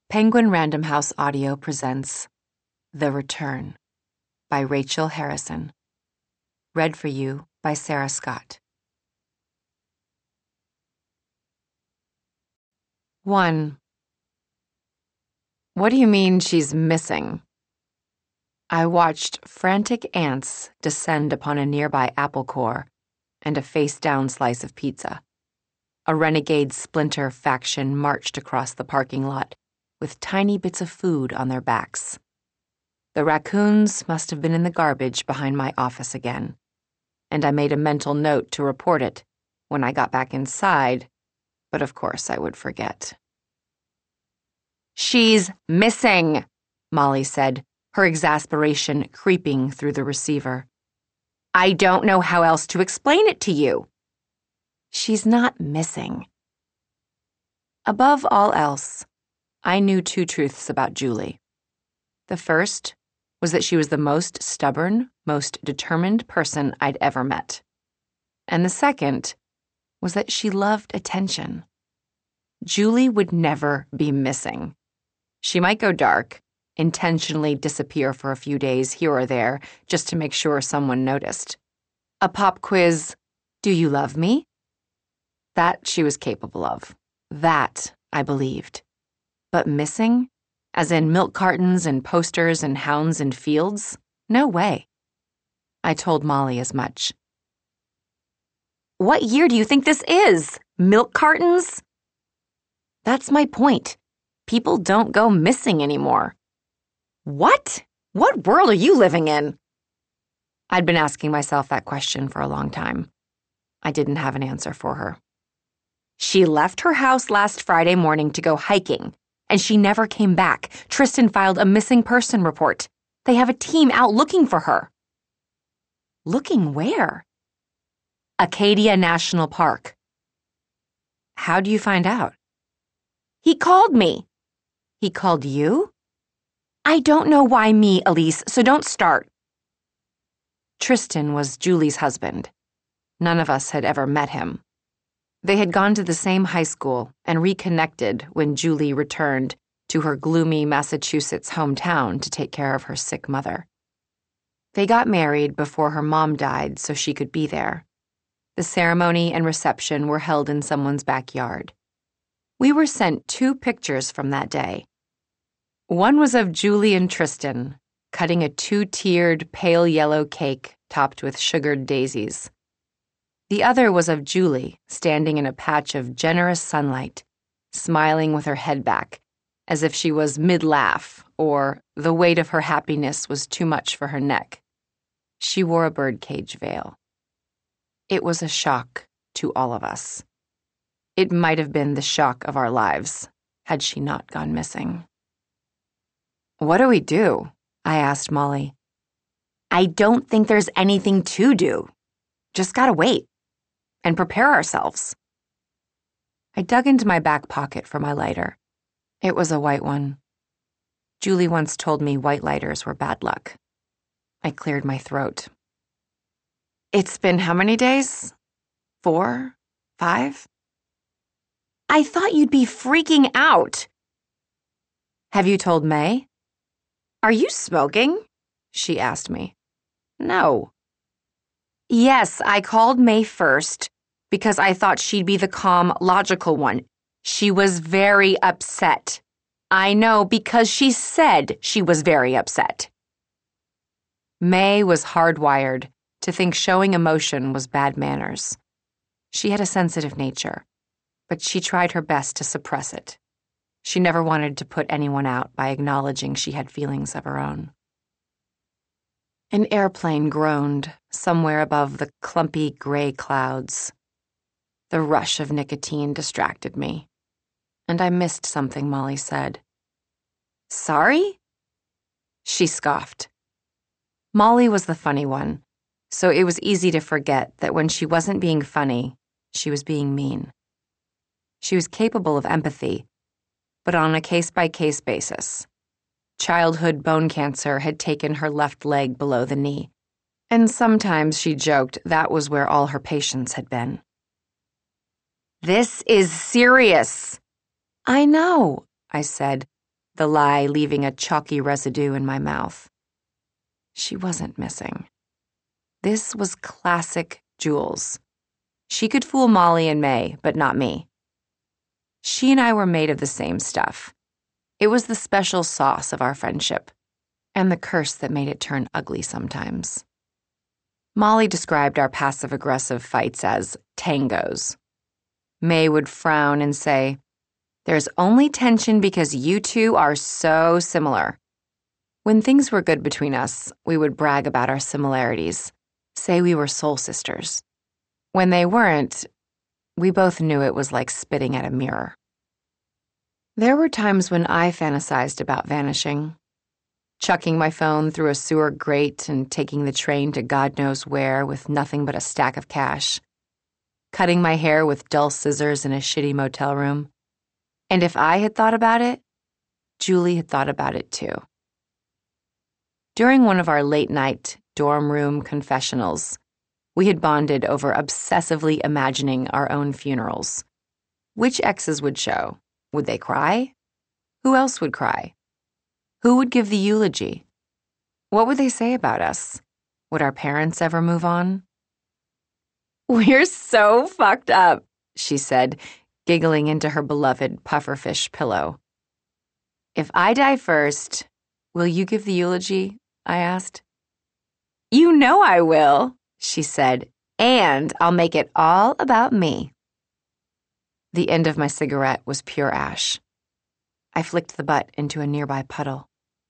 Penguin Random House Audio presents The Return by Rachel Harrison. Read for you by Sarah Scott. 1. What do you mean she's missing? I watched frantic ants descend upon a nearby apple core and a face-down slice of pizza. A renegade splinter faction marched across the parking lot with tiny bits of food on their backs. The raccoons must have been in the garbage behind my office again, and I made a mental note to report it when I got back inside, but of course I would forget. "She's missing," Molly said, her exasperation creeping through the receiver. "I don't know how else to explain it to you." "She's not missing." Above all else, I knew two truths about Julie. The first was that she was the most stubborn, most determined person I'd ever met. And the second was that she loved attention. Julie would never be missing. She might go dark, intentionally disappear for a few days here or there just to make sure someone noticed. A pop quiz, "Do you love me?" That she was capable of. That I believed. But missing, as in milk cartons and posters and hounds and fields, no way. I told Molly as much. "What year do you think this is? Milk cartons?" "That's my point. People don't go missing anymore." "What? What world are you living in?" I'd been asking myself that question for a long time. I didn't have an answer for her. "She left her house last Friday morning to go hiking, and she never came back. Tristan filed a missing person report. They have a team out looking for her." "Looking where?" "Acadia National Park." "How do you find out?" "He called me." "He called you?" "I don't know why me, Elise, so don't start." Tristan was Julie's husband. None of us had ever met him. They had gone to the same high school and reconnected when Julie returned to her gloomy Massachusetts hometown to take care of her sick mother. They got married before her mom died so she could be there. The ceremony and reception were held in someone's backyard. We were sent 2 pictures from that day. One was of Julie and Tristan cutting a 2-tiered pale yellow cake topped with sugared daisies. The other was of Julie standing in a patch of generous sunlight, smiling with her head back, as if she was mid-laugh or the weight of her happiness was too much for her neck. She wore a birdcage veil. It was a shock to all of us. It might have been the shock of our lives had she not gone missing. "What do we do?" I asked Molly. "I don't think there's anything to do. Just gotta wait. And prepare ourselves." I dug into my back pocket for my lighter. It was a white one. Julie once told me white lighters were bad luck. I cleared my throat. "It's been how many days? 4? 5? "I thought you'd be freaking out." "Have you told May?" "Are you smoking?" she asked me. "No." "Yes, I called May first because I thought she'd be the calm, logical one. She was very upset. I know, because she said she was very upset." May was hardwired to think showing emotion was bad manners. She had a sensitive nature, but she tried her best to suppress it. She never wanted to put anyone out by acknowledging she had feelings of her own. An airplane groaned somewhere above the clumpy gray clouds. The rush of nicotine distracted me, and I missed something Molly said. "Sorry?" She scoffed. Molly was the funny one, so it was easy to forget that when she wasn't being funny, she was being mean. She was capable of empathy, but on a case-by-case basis. Childhood bone cancer had taken her left leg below the knee, and sometimes she joked that was where all her patients had been. "This is serious." "I know," I said, the lie leaving a chalky residue in my mouth. She wasn't missing. This was classic Jules. She could fool Molly and May, but not me. She and I were made of the same stuff. It was the special sauce of our friendship, and the curse that made it turn ugly sometimes. Molly described our passive-aggressive fights as tangos. May would frown and say, "There's only tension because you two are so similar." When things were good between us, we would brag about our similarities, say we were soul sisters. When they weren't, we both knew it was like spitting at a mirror. There were times when I fantasized about vanishing, chucking my phone through a sewer grate and taking the train to God knows where with nothing but a stack of cash, cutting my hair with dull scissors in a shitty motel room. And if I had thought about it, Julie had thought about it too. During one of our late-night dorm room confessionals, we had bonded over obsessively imagining our own funerals. Which exes would show? Would they cry? Who else would cry? Who would give the eulogy? What would they say about us? Would our parents ever move on? "We're so fucked up," she said, giggling into her beloved pufferfish pillow. "If I die first, will you give the eulogy?" I asked. "You know I will," she said, "and I'll make it all about me." The end of my cigarette was pure ash. I flicked the butt into a nearby puddle.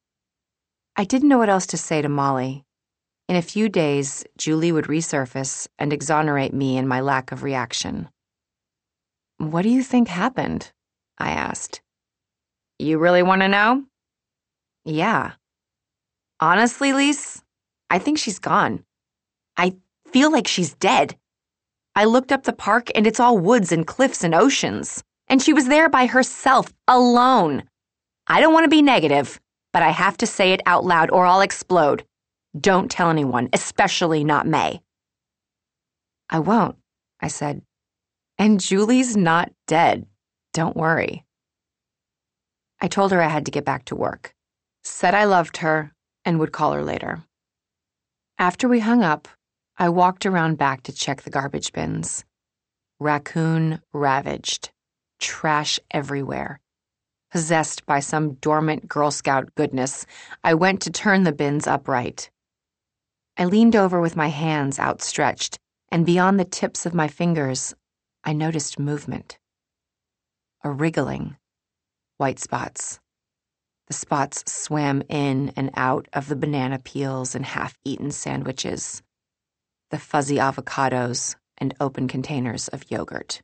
I didn't know what else to say to Molly. In a few days, Julie would resurface and exonerate me in my lack of reaction. "What do you think happened?" I asked. "You really want to know?" "Yeah." "Honestly, Lise, I think she's gone. I feel like she's dead. I looked up the park and it's all woods and cliffs and oceans. And she was there by herself, alone. I don't want to be negative, but I have to say it out loud or I'll explode. Don't tell anyone, especially not May." "I won't," I said. "And Julie's not dead. Don't worry." I told her I had to get back to work, said I loved her, and would call her later. After we hung up, I walked around back to check the garbage bins. Raccoon ravaged. Trash everywhere. Possessed by some dormant Girl Scout goodness, I went to turn the bins upright. I leaned over with my hands outstretched, and beyond the tips of my fingers, I noticed movement. A wriggling. White spots. The spots swam in and out of the banana peels and half-eaten sandwiches, the fuzzy avocados and open containers of yogurt.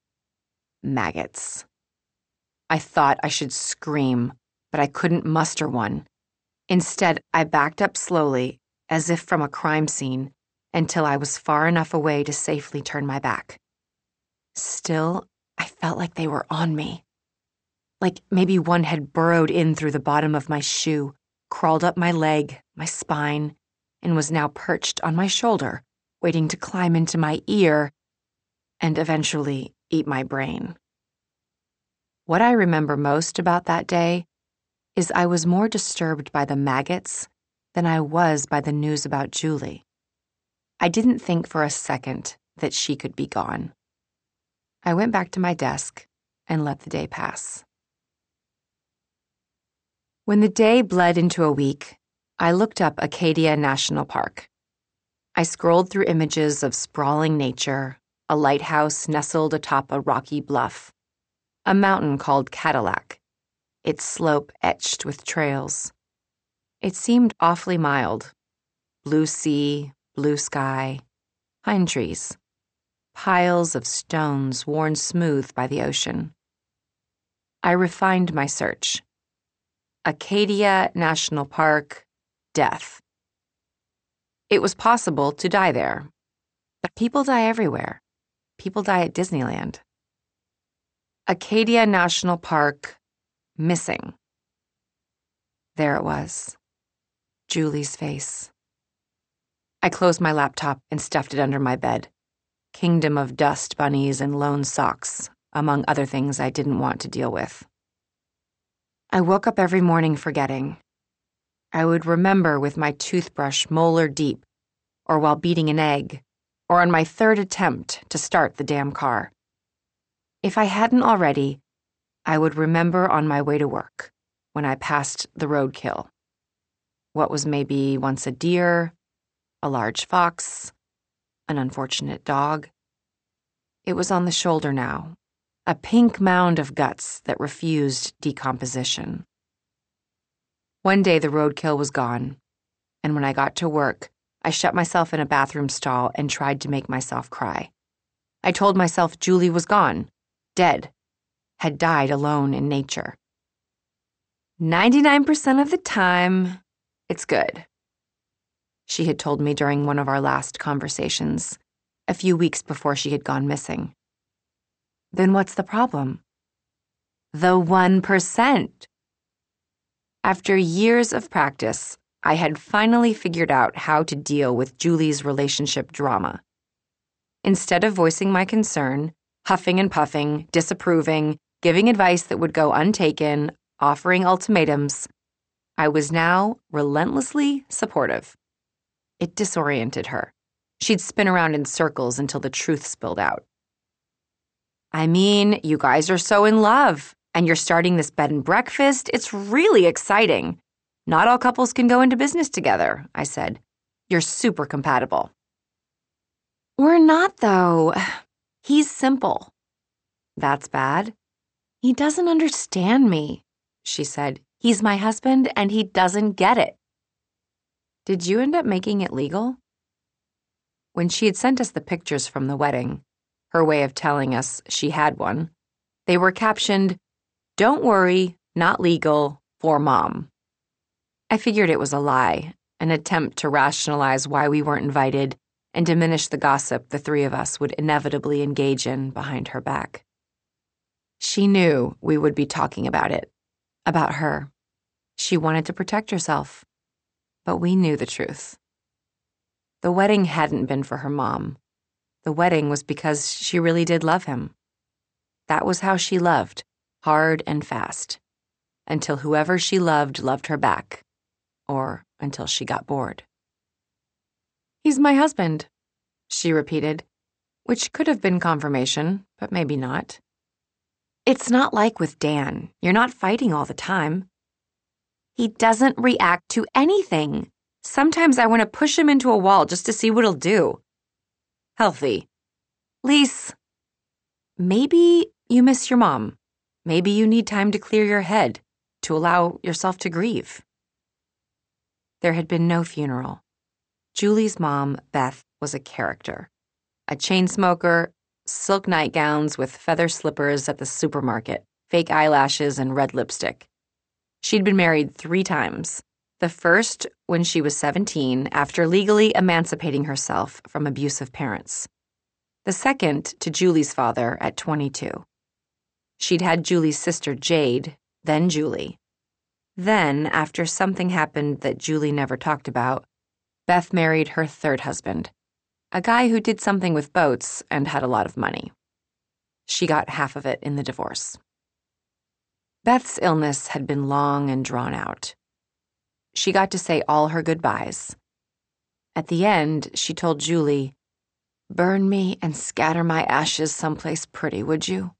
Maggots. I thought I should scream, but I couldn't muster one. Instead, I backed up slowly, as if from a crime scene, until I was far enough away to safely turn my back. Still, I felt like they were on me. Like maybe one had burrowed in through the bottom of my shoe, crawled up my leg, my spine, and was now perched on my shoulder, waiting to climb into my ear and eventually eat my brain. What I remember most about that day is I was more disturbed by the maggots than I was by the news about Julie. I didn't think for a second that she could be gone. I went back to my desk and let the day pass. When the day bled into a week, I looked up Acadia National Park. I scrolled through images of sprawling nature, a lighthouse nestled atop a rocky bluff, a mountain called Cadillac, its slope etched with trails. It seemed awfully mild. Blue sea, blue sky, pine trees, piles of stones worn smooth by the ocean. I refined my search. Acadia National Park, death. It was possible to die there, but people die everywhere. People die at Disneyland. Acadia National Park, missing. There it was, Julie's face. I closed my laptop and stuffed it under my bed. Kingdom of dust bunnies and lone socks, among other things I didn't want to deal with. I woke up every morning forgetting. I would remember with my toothbrush molar deep, or while beating an egg, or on my third attempt to start the damn car. If I hadn't already, I would remember on my way to work, when I passed the roadkill. What was maybe once a deer, a large fox, an unfortunate dog. It was on the shoulder now, a pink mound of guts that refused decomposition. One day the roadkill was gone, and when I got to work, I shut myself in a bathroom stall and tried to make myself cry. I told myself Julie was gone, dead, had died alone in nature. 99% of the time, it's good, she had told me during one of our last conversations, a few weeks before she had gone missing. Then what's the problem? The 1%. After years of practice, I had finally figured out how to deal with Julie's relationship drama. Instead of voicing my concern, huffing and puffing, disapproving, giving advice that would go untaken, offering ultimatums, I was now relentlessly supportive. It disoriented her. She'd spin around in circles until the truth spilled out. I mean, you guys are so in love, and you're starting this bed and breakfast. It's really exciting. Not all couples can go into business together, I said. You're super compatible. We're not, though. He's simple. That's bad. He doesn't understand me, she said. He's my husband, and he doesn't get it. Did you end up making it legal? When she had sent us the pictures from the wedding, her way of telling us she had one, they were captioned, "Don't worry, not legal, for Mom." I figured it was a lie, an attempt to rationalize why we weren't invited and diminish the gossip the three of us would inevitably engage in behind her back. She knew we would be talking about it, about her. She wanted to protect herself, but we knew the truth. The wedding hadn't been for her mom. The wedding was because she really did love him. That was how she loved, hard and fast, until whoever she loved her back, or until she got bored. He's my husband, she repeated, which could have been confirmation, but maybe not. It's not like with Dan. You're not fighting all the time. He doesn't react to anything. Sometimes I want to push him into a wall just to see what he'll do. Healthy. Lise, maybe you miss your mom. Maybe you need time to clear your head, to allow yourself to grieve. There had been no funeral. Julie's mom, Beth, was a character. A chain smoker, silk nightgowns with feather slippers at the supermarket, fake eyelashes and red lipstick. She'd been married 3 times. The first when she was 17 after legally emancipating herself from abusive parents. The second to Julie's father at 22. She'd had Julie's sister Jade, then Julie. Then, after something happened that Julie never talked about, Beth married her 3rd husband, a guy who did something with boats and had a lot of money. She got half of it in the divorce. Beth's illness had been long and drawn out. She got to say all her goodbyes. At the end, she told Julie, "Burn me and scatter my ashes someplace pretty, would you?"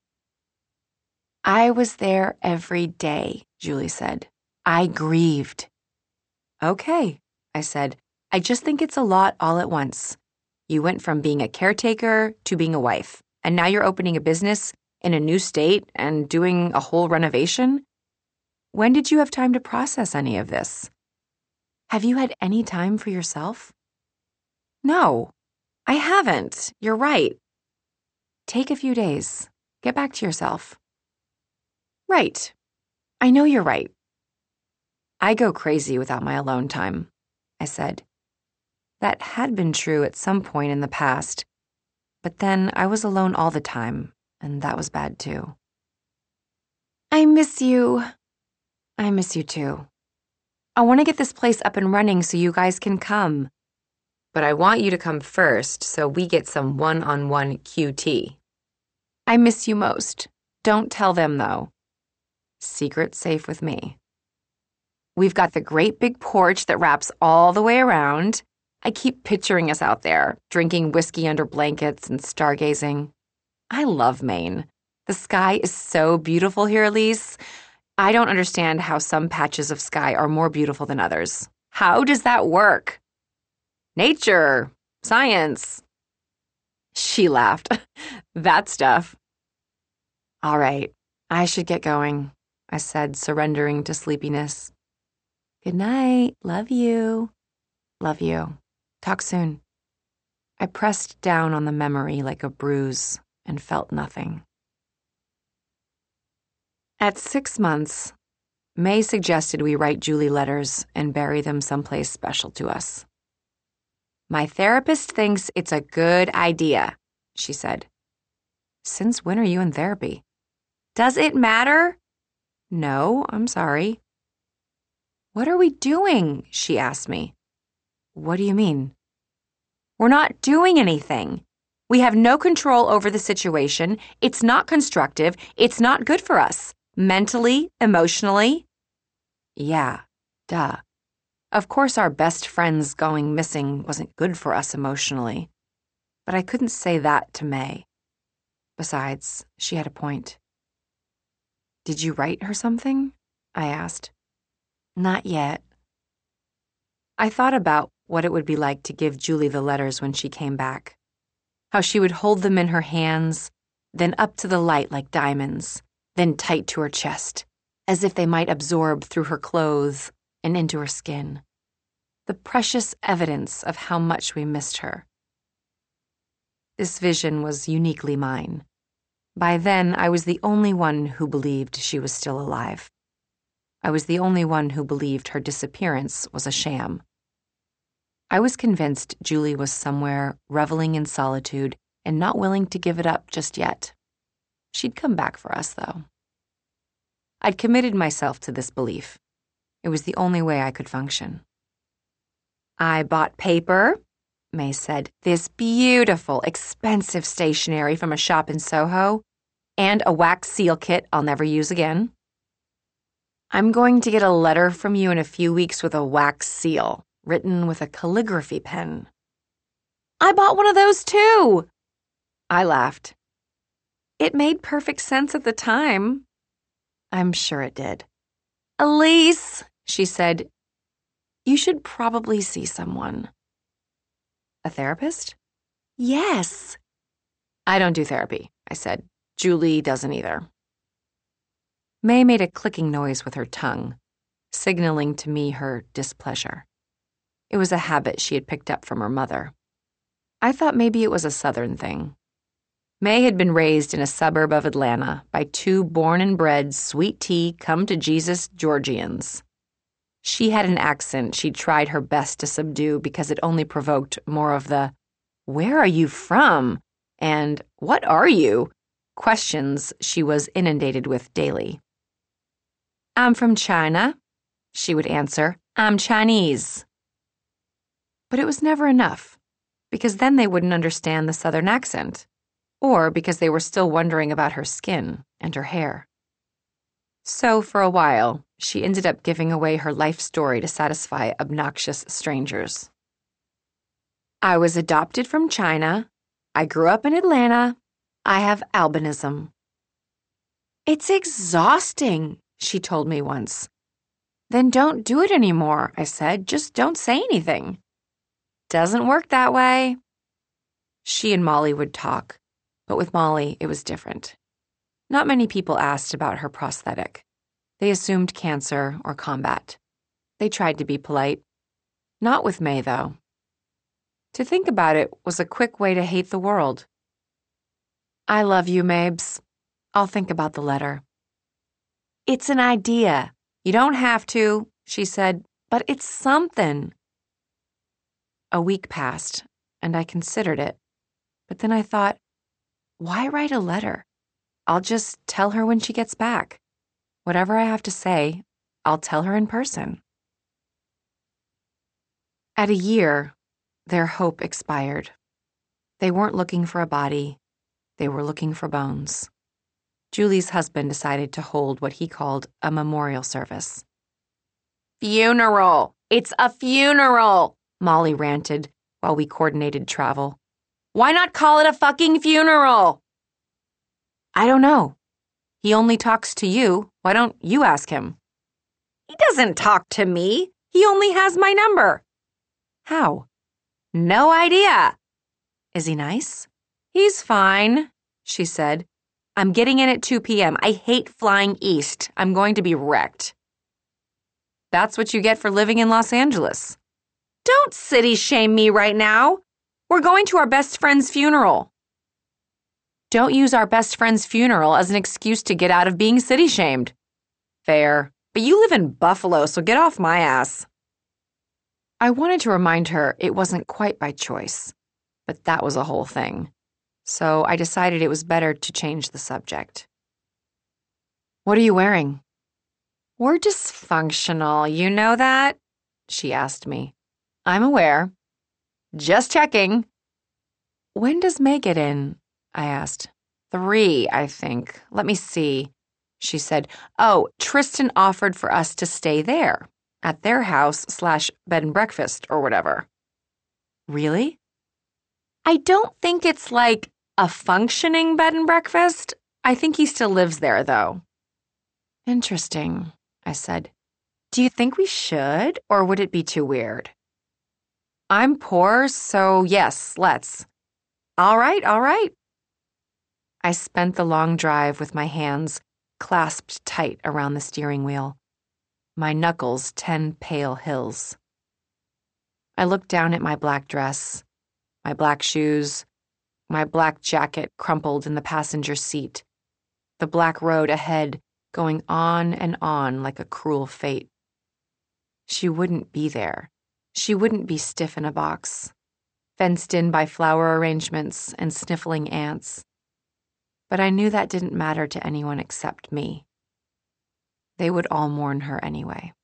I was there every day, Julie said. I grieved. Okay, I said. I just think it's a lot all at once. You went from being a caretaker to being a wife, and now you're opening a business in a new state and doing a whole renovation? When did you have time to process any of this? Have you had any time for yourself? No, I haven't. You're right. Take a few days. Get back to yourself. Right. I know you're right. I go crazy without my alone time, I said. That had been true at some point in the past, but then I was alone all the time, and that was bad too. I miss you. I miss you too. I want to get this place up and running so you guys can come. But I want you to come first so we get some one-on-one QT. I miss you most. Don't tell them, though. Secret safe with me. We've got the great big porch that wraps all the way around. I keep picturing us out there, drinking whiskey under blankets and stargazing. I love Maine. The sky is so beautiful here, Elise. I don't understand how some patches of sky are more beautiful than others. How does that work? Nature, science. She laughed. That stuff. All right, I should get going, I said, surrendering to sleepiness. Good night. Love you. Love you. Talk soon. I pressed down on the memory like a bruise and felt nothing. At 6 months, May suggested we write Julie letters and bury them someplace special to us. My therapist thinks it's a good idea, she said. Since when are you in therapy? Does it matter? No, I'm sorry. What are we doing? She asked me. What do you mean? We're not doing anything. We have no control over the situation. It's not constructive. It's not good for us. Mentally, emotionally. Yeah, duh. Of course our best friends going missing wasn't good for us emotionally. But I couldn't say that to May. Besides, she had a point. Did you write her something? I asked. Not yet. I thought about what it would be like to give Julie the letters when she came back. How she would hold them in her hands, then up to the light like diamonds, then tight to her chest, as if they might absorb through her clothes and into her skin. The precious evidence of how much we missed her. This vision was uniquely mine. By then, I was the only one who believed she was still alive. I was the only one who believed her disappearance was a sham. I was convinced Julie was somewhere reveling in solitude and not willing to give it up just yet. She'd come back for us, though. I'd committed myself to this belief. It was the only way I could function. I bought paper, May said, this beautiful, expensive stationery from a shop in Soho, and a wax seal kit I'll never use again. I'm going to get a letter from you in a few weeks with a wax seal, written with a calligraphy pen. I bought one of those too! I laughed. It made perfect sense at the time. I'm sure it did. Elise, she said, you should probably see someone. A therapist? Yes. I don't do therapy, I said. Julie doesn't either. May made a clicking noise with her tongue, signaling to me her displeasure. It was a habit she had picked up from her mother. I thought maybe it was a Southern thing. May had been raised in a suburb of Atlanta by two born and bred sweet tea come-to-Jesus Georgians. She had an accent she tried her best to subdue because it only provoked more of the, "Where are you from?" and "What are you?" questions she was inundated with daily. I'm from China, she would answer. I'm Chinese. But it was never enough, because then they wouldn't understand the Southern accent, or because they were still wondering about her skin and her hair. So for a while, she ended up giving away her life story to satisfy obnoxious strangers. I was adopted from China. I grew up in Atlanta. I have albinism. It's exhausting, she told me once. Then don't do it anymore, I said. Just don't say anything. Doesn't work that way. She and Molly would talk, but with Molly, it was different. Not many people asked about her prosthetic. They assumed cancer or combat. They tried to be polite. Not with May, though. To think about it was a quick way to hate the world. I love you, Mabes. I'll think about the letter. It's an idea. You don't have to, she said, but it's something. A week passed, and I considered it. But then I thought, why write a letter? I'll just tell her when she gets back. Whatever I have to say, I'll tell her in person. At a year, their hope expired. They weren't looking for a body. They were looking for bones. Julie's husband decided to hold what he called a memorial service. Funeral! It's a funeral! Molly ranted while we coordinated travel. Why not call it a fucking funeral? I don't know. He only talks to you. Why don't you ask him? He doesn't talk to me. He only has my number. How? No idea. Is he nice? He's fine, she said. I'm getting in at 2 p.m. I hate flying east. I'm going to be wrecked. That's what you get for living in Los Angeles. Don't city shame me right now. We're going to our best friend's funeral. Don't use our best friend's funeral as an excuse to get out of being city shamed. Fair. But you live in Buffalo, so get off my ass. I wanted to remind her it wasn't quite by choice, but that was a whole thing. So I decided it was better to change the subject. What are you wearing? We're dysfunctional, you know that? She asked me. I'm aware. Just checking. When does May get in? I asked. 3, I think. Let me see. She said, oh, Tristan offered for us to stay there, at their house/bed and breakfast or whatever. Really? I don't think it's like a functioning bed and breakfast. I think he still lives there, though. Interesting, I said. Do you think we should, or would it be too weird? I'm poor, so yes, let's. All right. I spent the long drive with my hands clasped tight around the steering wheel, my knuckles 10 pale hills. I looked down at my black dress, my black shoes, my black jacket crumpled in the passenger seat, the black road ahead going on and on like a cruel fate. She wouldn't be there. She wouldn't be stiff in a box, fenced in by flower arrangements and sniffling ants. But I knew that didn't matter to anyone except me. They would all mourn her anyway.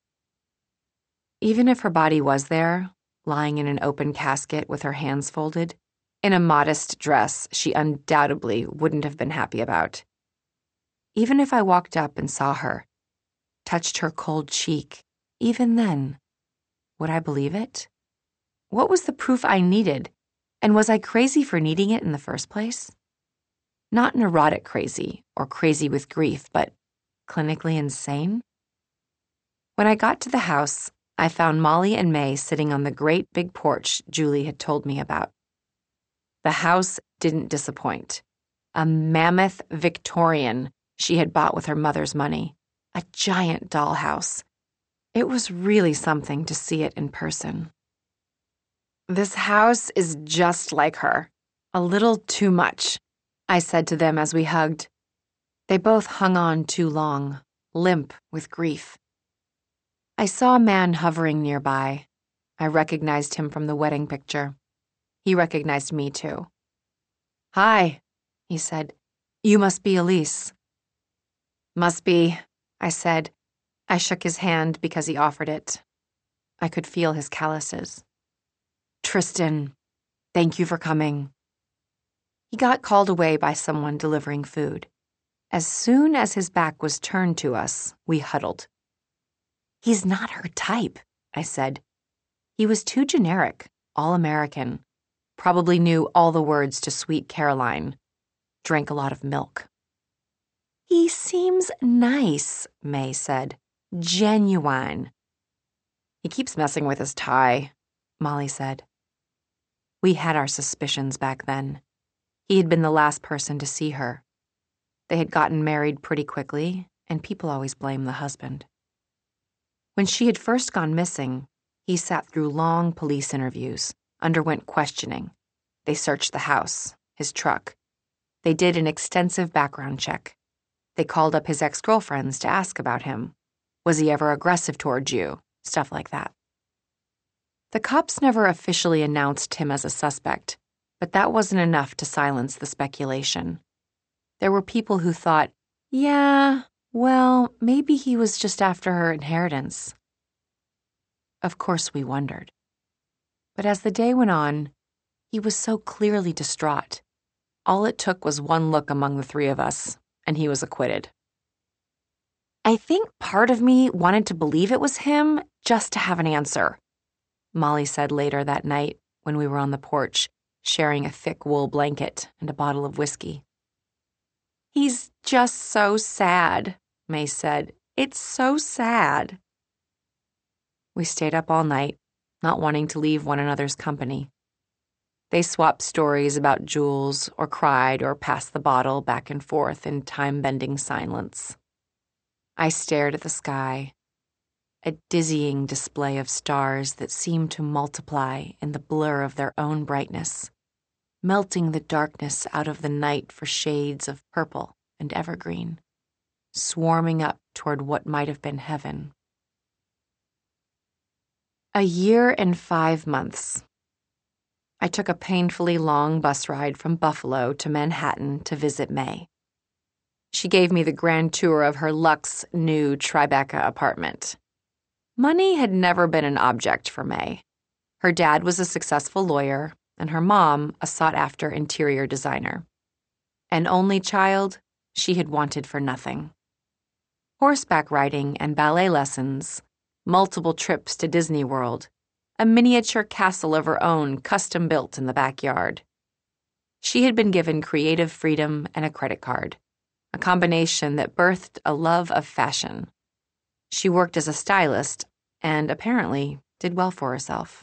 Even if her body was there, lying in an open casket with her hands folded, in a modest dress she undoubtedly wouldn't have been happy about. Even if I walked up and saw her, touched her cold cheek, even then, would I believe it? What was the proof I needed, and was I crazy for needing it in the first place? Not neurotic crazy or crazy with grief, but clinically insane? When I got to the house, I found Molly and May sitting on the great big porch Julie had told me about. The house didn't disappoint. A mammoth Victorian she had bought with her mother's money. A giant dollhouse. It was really something to see it in person. This house is just like her. A little too much, I said to them as we hugged. They both hung on too long, limp with grief. I saw a man hovering nearby. I recognized him from the wedding picture. He recognized me too. Hi, he said. You must be Elise. Must be, I said. I shook his hand because he offered it. I could feel his calluses. Tristan, thank you for coming. He got called away by someone delivering food. As soon as his back was turned to us, we huddled. He's not her type, I said. He was too generic, all American. Probably knew all the words to Sweet Caroline. Drank a lot of milk. He seems nice, May said. Genuine. He keeps messing with his tie, Molly said. We had our suspicions back then. He had been the last person to see her. They had gotten married pretty quickly, and people always blame the husband. When she had first gone missing, he sat through long police interviews, underwent questioning. They searched the house, his truck. They did an extensive background check. They called up his ex-girlfriends to ask about him. Was he ever aggressive towards you? Stuff like that. The cops never officially announced him as a suspect, but that wasn't enough to silence the speculation. There were people who thought, yeah, well, maybe he was just after her inheritance. Of course we wondered. But as the day went on, he was so clearly distraught. All it took was one look among the three of us, and he was acquitted. I think part of me wanted to believe it was him just to have an answer, Molly said later that night when we were on the porch, sharing a thick wool blanket and a bottle of whiskey. He's just so sad, May said. It's so sad. We stayed up all night, not wanting to leave one another's company. They swapped stories about Jules or cried or passed the bottle back and forth in time-bending silence. I stared at the sky, a dizzying display of stars that seemed to multiply in the blur of their own brightness, melting the darkness out of the night for shades of purple and evergreen, swarming up toward what might have been heaven. 1 year and 5 months. I took a painfully long bus ride from Buffalo to Manhattan to visit May. She gave me the grand tour of her luxe, new Tribeca apartment. Money had never been an object for May. Her dad was a successful lawyer, and her mom a sought-after interior designer. An only child, she had wanted for nothing. Horseback riding and ballet lessons, multiple trips to Disney World, a miniature castle of her own custom-built in the backyard. She had been given creative freedom and a credit card, a combination that birthed a love of fashion. She worked as a stylist and apparently did well for herself.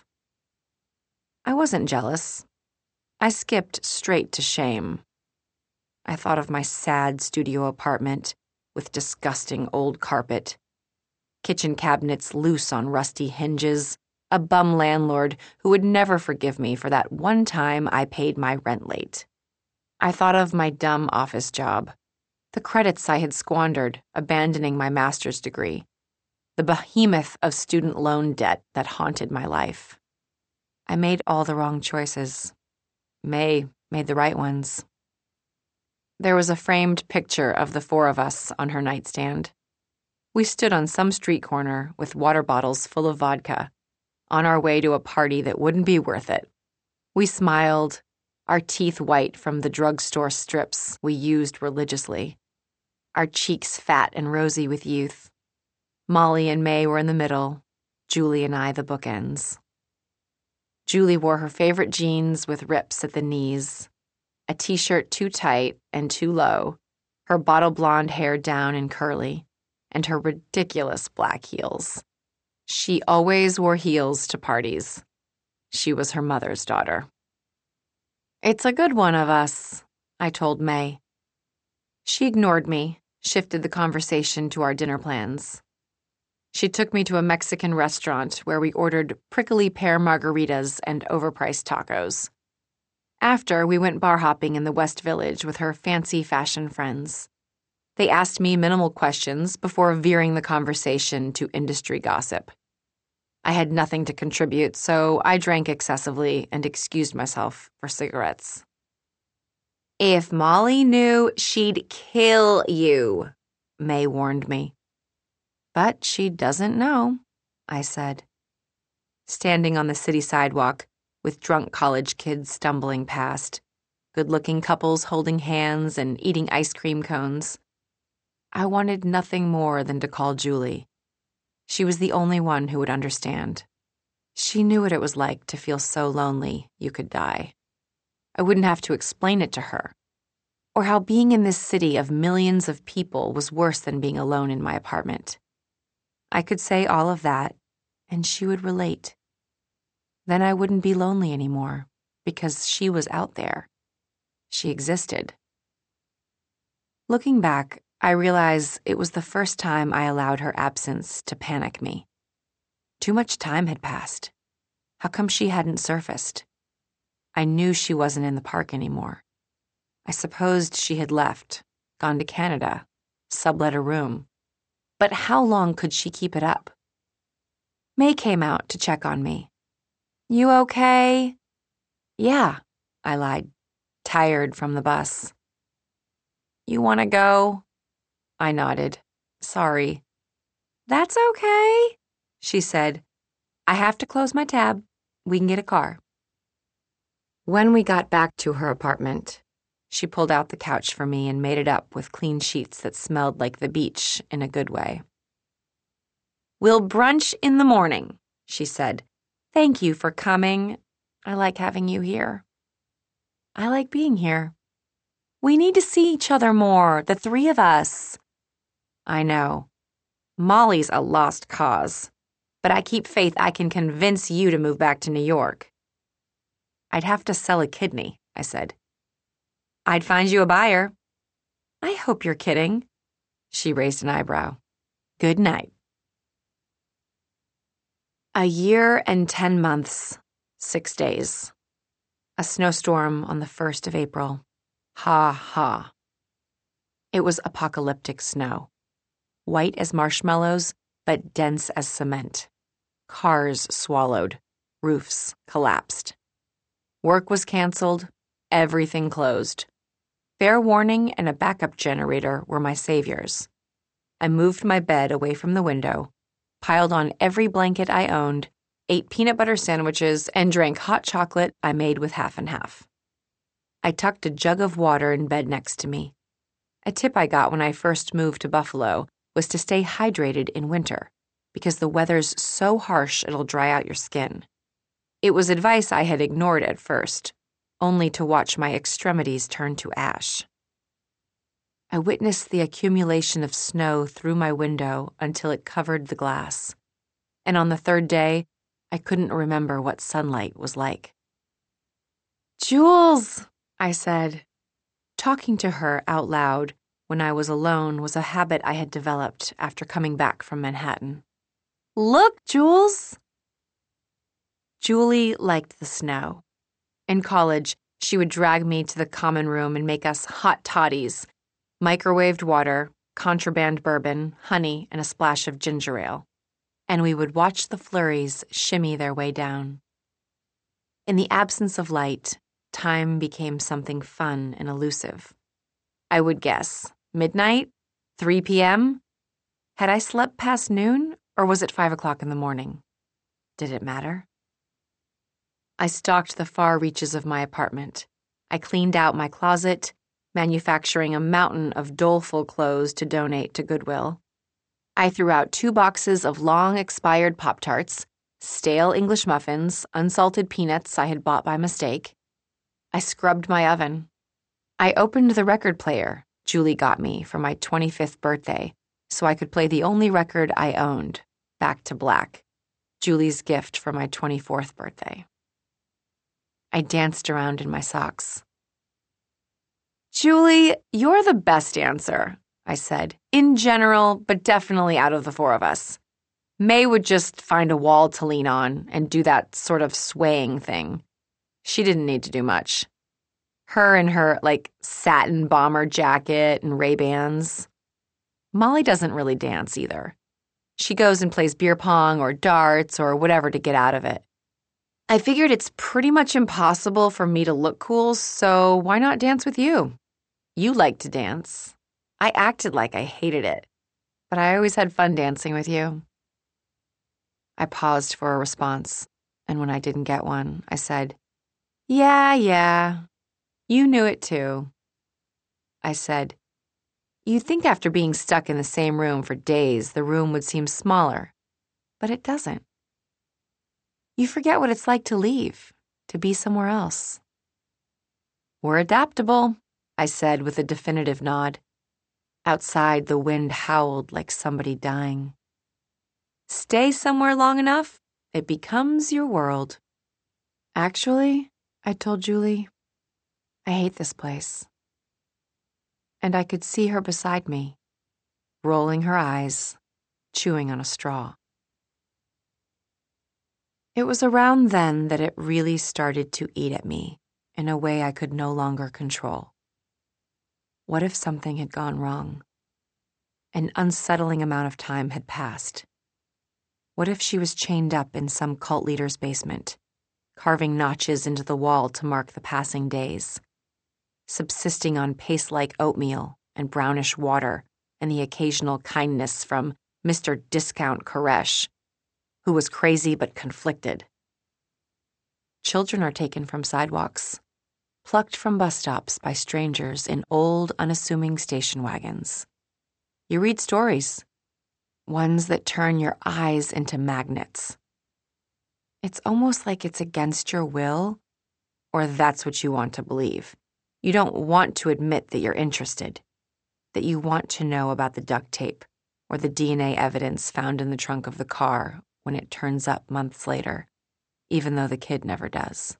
I wasn't jealous. I skipped straight to shame. I thought of my sad studio apartment with disgusting old carpet, kitchen cabinets loose on rusty hinges, a bum landlord who would never forgive me for that one time I paid my rent late. I thought of my dumb office job, the credits I had squandered, abandoning my master's degree, the behemoth of student loan debt that haunted my life. I made all the wrong choices. May made the right ones. There was a framed picture of the 4 of us on her nightstand. We stood on some street corner with water bottles full of vodka, on our way to a party that wouldn't be worth it. We smiled, our teeth white from the drugstore strips we used religiously, our cheeks fat and rosy with youth. Molly and May were in the middle, Julie and I the bookends. Julie wore her favorite jeans with rips at the knees, a t-shirt too tight and too low, her bottle blonde hair down and curly, and her ridiculous black heels. She always wore heels to parties. She was her mother's daughter. It's a good one of us, I told May. She ignored me, shifted the conversation to our dinner plans. She took me to a Mexican restaurant where we ordered prickly pear margaritas and overpriced tacos. After, we went bar hopping in the West Village with her fancy fashion friends. They asked me minimal questions before veering the conversation to industry gossip. I had nothing to contribute, so I drank excessively and excused myself for cigarettes. If Molly knew, she'd kill you, May warned me. But she doesn't know, I said. Standing on the city sidewalk, with drunk college kids stumbling past, good-looking couples holding hands and eating ice cream cones, I wanted nothing more than to call Julie. She was the only one who would understand. She knew what it was like to feel so lonely you could die. I wouldn't have to explain it to her, or how being in this city of millions of people was worse than being alone in my apartment. I could say all of that, and she would relate. Then I wouldn't be lonely anymore, because she was out there. She existed. Looking back, I realize it was the first time I allowed her absence to panic me. Too much time had passed. How come she hadn't surfaced? I knew she wasn't in the park anymore. I supposed she had left, gone to Canada, sublet a room. But how long could she keep it up? May came out to check on me. You okay? Yeah, I lied, tired from the bus. You want to go? I nodded. Sorry. That's okay, she said. I have to close my tab. We can get a car. When we got back to her apartment, She pulled out the couch for me and made it up with clean sheets that smelled like the beach in a good way. "We'll brunch in the morning," she said. "Thank you for coming. I like having you here." "I like being here." "We need to see each other more, the three of us." "I know. Molly's a lost cause, but I keep faith I can convince you to move back to New York." "I'd have to sell a kidney," I said. "I'd find you a buyer." "I hope you're kidding." She raised an eyebrow. "Good night." 1 year and 10 months, 6 days. A snowstorm on the 1st of April. Ha ha. It was apocalyptic snow. White as marshmallows, but dense as cement. Cars swallowed. Roofs collapsed. Work was canceled. Everything closed. Fair warning and a backup generator were my saviors. I moved my bed away from the window, piled on every blanket I owned, ate peanut butter sandwiches, and drank hot chocolate I made with half and half. I tucked a jug of water in bed next to me. A tip I got when I first moved to Buffalo was to stay hydrated in winter, because the weather's so harsh it'll dry out your skin. It was advice I had ignored at first, only to watch my extremities turn to ash. I witnessed the accumulation of snow through my window until it covered the glass, and on the 3rd day, I couldn't remember what sunlight was like. "Jules," I said. Talking to her out loud when I was alone was a habit I had developed after coming back from Manhattan. "Look, Jules." Julie liked the snow. In college, she would drag me to the common room and make us hot toddies, microwaved water, contraband bourbon, honey, and a splash of ginger ale. And we would watch the flurries shimmy their way down. In the absence of light, time became something fun and elusive. I would guess, midnight? 3 p.m.? Had I slept past noon, or was it 5 o'clock in the morning? Did it matter? I stalked the far reaches of my apartment. I cleaned out my closet, manufacturing a mountain of doleful clothes to donate to Goodwill. I threw out 2 boxes of long-expired Pop-Tarts, stale English muffins, unsalted peanuts I had bought by mistake. I scrubbed my oven. I opened the record player Julie got me for my 25th birthday so I could play the only record I owned, Back to Black, Julie's gift for my 24th birthday. I danced around in my socks. "Julie, you're the best dancer," I said, "in general, but definitely out of the 4 of us. May would just find a wall to lean on and do that sort of swaying thing. She didn't need to do much. Her and her, satin bomber jacket and Ray-Bans. Molly doesn't really dance either. She goes and plays beer pong or darts or whatever to get out of it. I figured it's pretty much impossible for me to look cool, so why not dance with you? You like to dance. I acted like I hated it, but I always had fun dancing with you." I paused for a response, and when I didn't get one, I said, Yeah, you knew it too." I said, "You'd think after being stuck in the same room for days, the room would seem smaller, but it doesn't. You forget what it's like to leave, to be somewhere else." "We're adaptable," I said with a definitive nod. Outside, the wind howled like somebody dying. "Stay somewhere long enough, it becomes your world." "Actually," I told Julie, "I hate this place." And I could see her beside me, rolling her eyes, chewing on a straw. It was around then that it really started to eat at me in a way I could no longer control. What if something had gone wrong? An unsettling amount of time had passed. What if she was chained up in some cult leader's basement, carving notches into the wall to mark the passing days, subsisting on paste-like oatmeal and brownish water and the occasional kindness from Mr. Discount Koresh, who was crazy but conflicted. Children are taken from sidewalks. plucked from bus stops by strangers in old, unassuming station wagons. You read stories, ones that turn your eyes into magnets. It's almost like it's against your will, or that's what you want to believe. You don't want to admit that you're interested, that you want to know about the duct tape or the DNA evidence found in the trunk of the car when it turns up months later, even though the kid never does.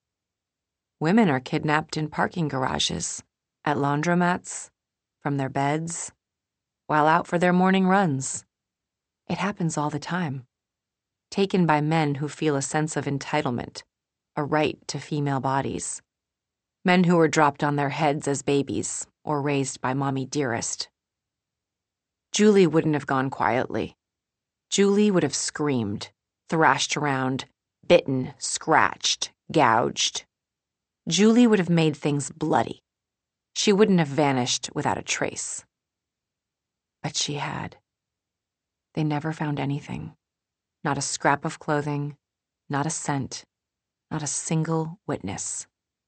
Women are kidnapped in parking garages, at laundromats, from their beds, while out for their morning runs. It happens all the time. Taken by men who feel a sense of entitlement, a right to female bodies. Men who were dropped on their heads as babies or raised by Mommy Dearest. Julie wouldn't have gone quietly. Julie would have screamed, thrashed around, bitten, scratched, gouged. Julie would have made things bloody. She wouldn't have vanished without a trace. But she had. They never found anything. Not a scrap of clothing, not a scent, not a single witness.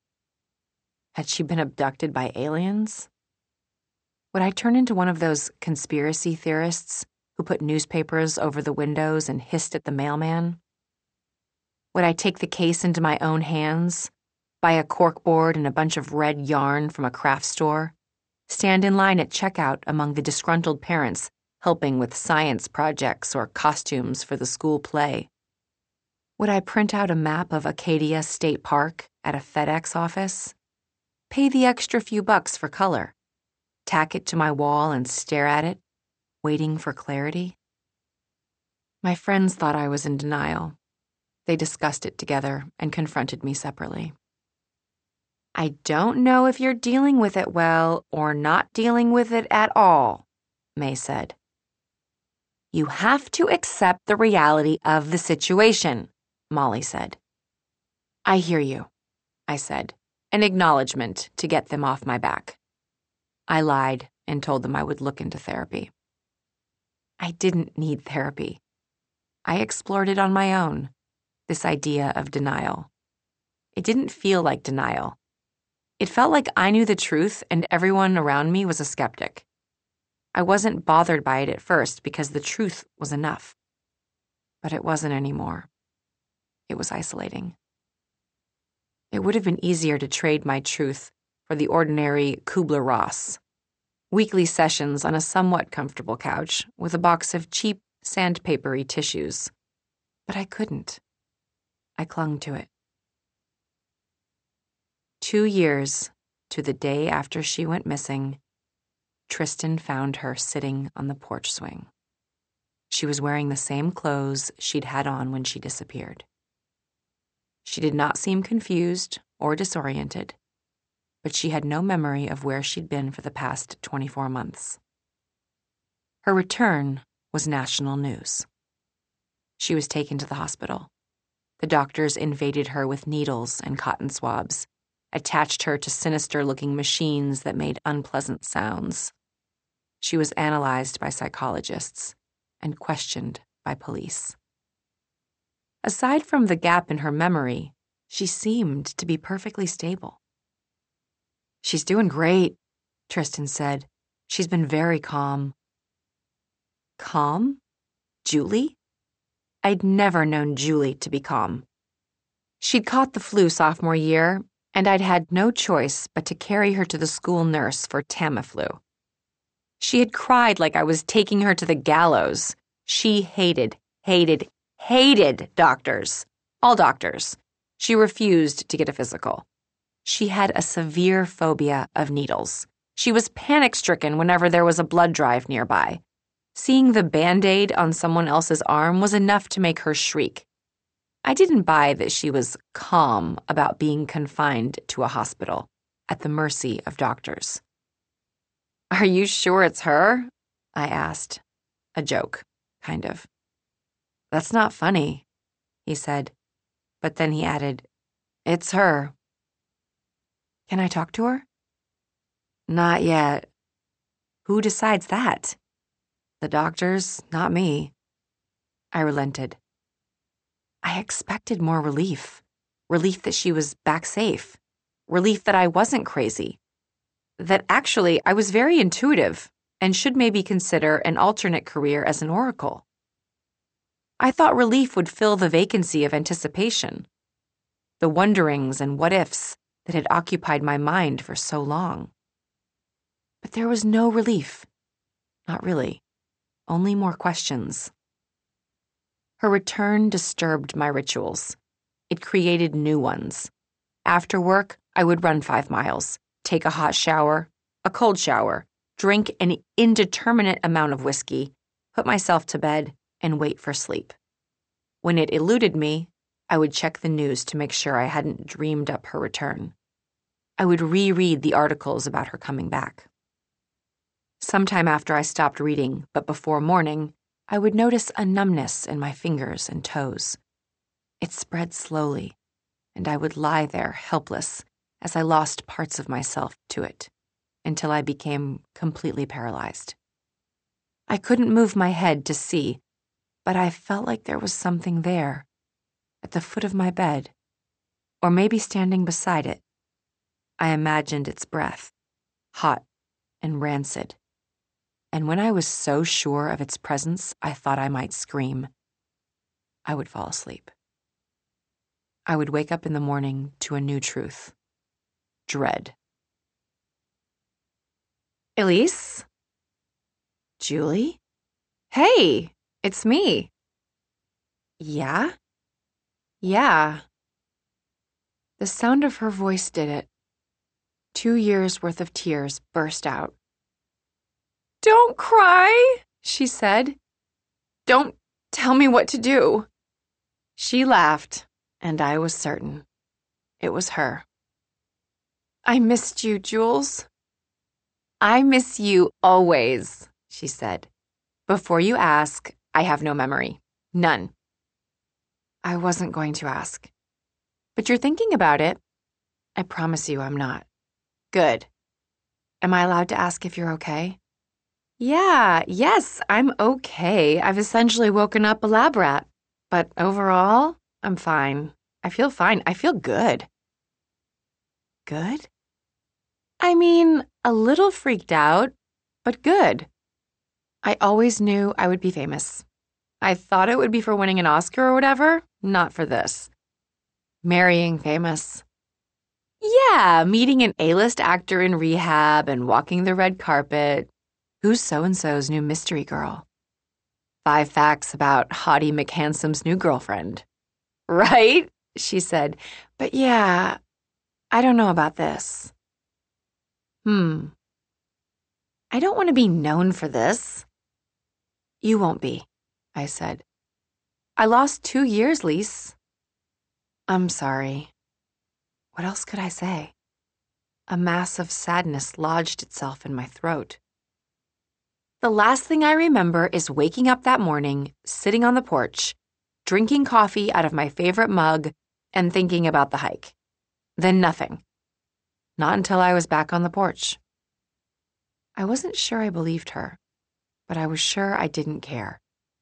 Had she been abducted by aliens? Would I turn into one of those conspiracy theorists who put newspapers over the windows and hissed at the mailman? Would I take the case into my own hands, buy a corkboard and a bunch of red yarn from a craft store, stand in line at checkout among the disgruntled parents helping with science projects or costumes for the school play? Would I print out a map of Acadia State Park at a FedEx office? Pay the extra few bucks for color, tack it to my wall and stare at it, waiting for clarity? My friends thought I was in denial. They discussed it together and confronted me separately. I don't know if you're dealing with it well or not dealing with it at all, May said. You have to accept the reality of the situation, Molly said. I hear you, I said, an acknowledgement to get them off my back. I lied and told them I would look into therapy. I didn't need therapy. I explored it on my own, this idea of denial. It didn't feel like denial. It felt like I knew the truth and everyone around me was a skeptic. I wasn't bothered by it at first because the truth was enough. But it wasn't anymore. It was isolating. It would have been easier to trade my truth for the ordinary Kubler-Ross. Weekly sessions on a somewhat comfortable couch with a box of cheap, sandpapery tissues. But I couldn't. I clung to it. 2 years to the day after she went missing, Tristan found her sitting on the porch swing. She was wearing the same clothes she'd had on when she disappeared. She did not seem confused or disoriented, but she had no memory of where she'd been for the past 24 months. Her return was national news. She was taken to the hospital. The doctors invaded her with needles and cotton swabs, attached her to sinister-looking machines that made unpleasant sounds. She was analyzed by psychologists and questioned by police. Aside from the gap in her memory, she seemed to be perfectly stable. She's doing great, Tristan said. She's been very calm. Calm? Julie? I'd never known Julie to be calm. She'd caught the flu sophomore year, and I'd had no choice but to carry her to the school nurse for Tamiflu. She had cried like I was taking her to the gallows. She hated doctors. All doctors. She refused to get a physical. She had a severe phobia of needles. She was panic-stricken whenever there was a blood drive nearby. Seeing the Band-Aid on someone else's arm was enough to make her shriek. I didn't buy that she was calm about being confined to a hospital, at the mercy of doctors. Are you sure it's her? I asked. A joke, kind of. That's not funny, he said, but then he added, It's her. Can I talk to her? Not yet. Who decides that? The doctors, not me. I relented. I expected more relief. Relief that she was back safe. relief that I wasn't crazy, that actually I was very intuitive and should maybe consider an alternate career as an oracle. I thought relief would fill the vacancy of anticipation, the wonderings and what-ifs that had occupied my mind for so long. But there was no relief. Not really. Only more questions. Her return disturbed my rituals. It created new ones. After work, I would run 5 miles, take a hot shower, a cold shower, drink an indeterminate amount of whiskey, put myself to bed, and wait for sleep. When it eluded me, I would check the news to make sure I hadn't dreamed up her return. I would reread the articles about her coming back. Sometime after I stopped reading, but before morning, I would notice a numbness in my fingers and toes. It spread slowly, and I would lie there helpless as I lost parts of myself to it, until I became completely paralyzed. I couldn't move my head to see, but I felt like there was something there, at the foot of my bed, or maybe standing beside it. I imagined its breath, hot and rancid. And when I was so sure of its presence, I thought I might scream. I would fall asleep. I would wake up in the morning to a new truth. Dread. Elise? Julie? Hey, it's me. Yeah? Yeah. The sound of her voice did it. 2 years' worth of tears burst out. Don't cry, she said. Don't tell me what to do. She laughed, and I was certain. It was her. I missed you, Jules. I miss you always, she said. Before you ask, I have no memory. None. I wasn't going to ask. But you're thinking about it. I promise you I'm not. Good. Am I allowed to ask if you're okay? Yes, I'm okay. I've essentially woken up a lab rat. But overall, I'm fine. I feel fine. I feel good. Good? I mean, a little freaked out, but good. I always knew I would be famous. I thought it would be for winning an Oscar or whatever, not for this. Marrying famous. Yeah, meeting an A-list actor in rehab and walking the red carpet. Who's so-and-so's new mystery girl? 5 facts about Hottie McHandsome's new girlfriend. Right? She said, but yeah, I don't know about this. I don't want to be known for this. You won't be, I said. I lost 2 years, Lise. I'm sorry. What else could I say? A mass of sadness lodged itself in my throat. The last thing I remember is waking up that morning, sitting on the porch, drinking coffee out of my favorite mug, and thinking about the hike. Then nothing. Not until I was back on the porch. I wasn't sure I believed her, but I was sure I didn't care.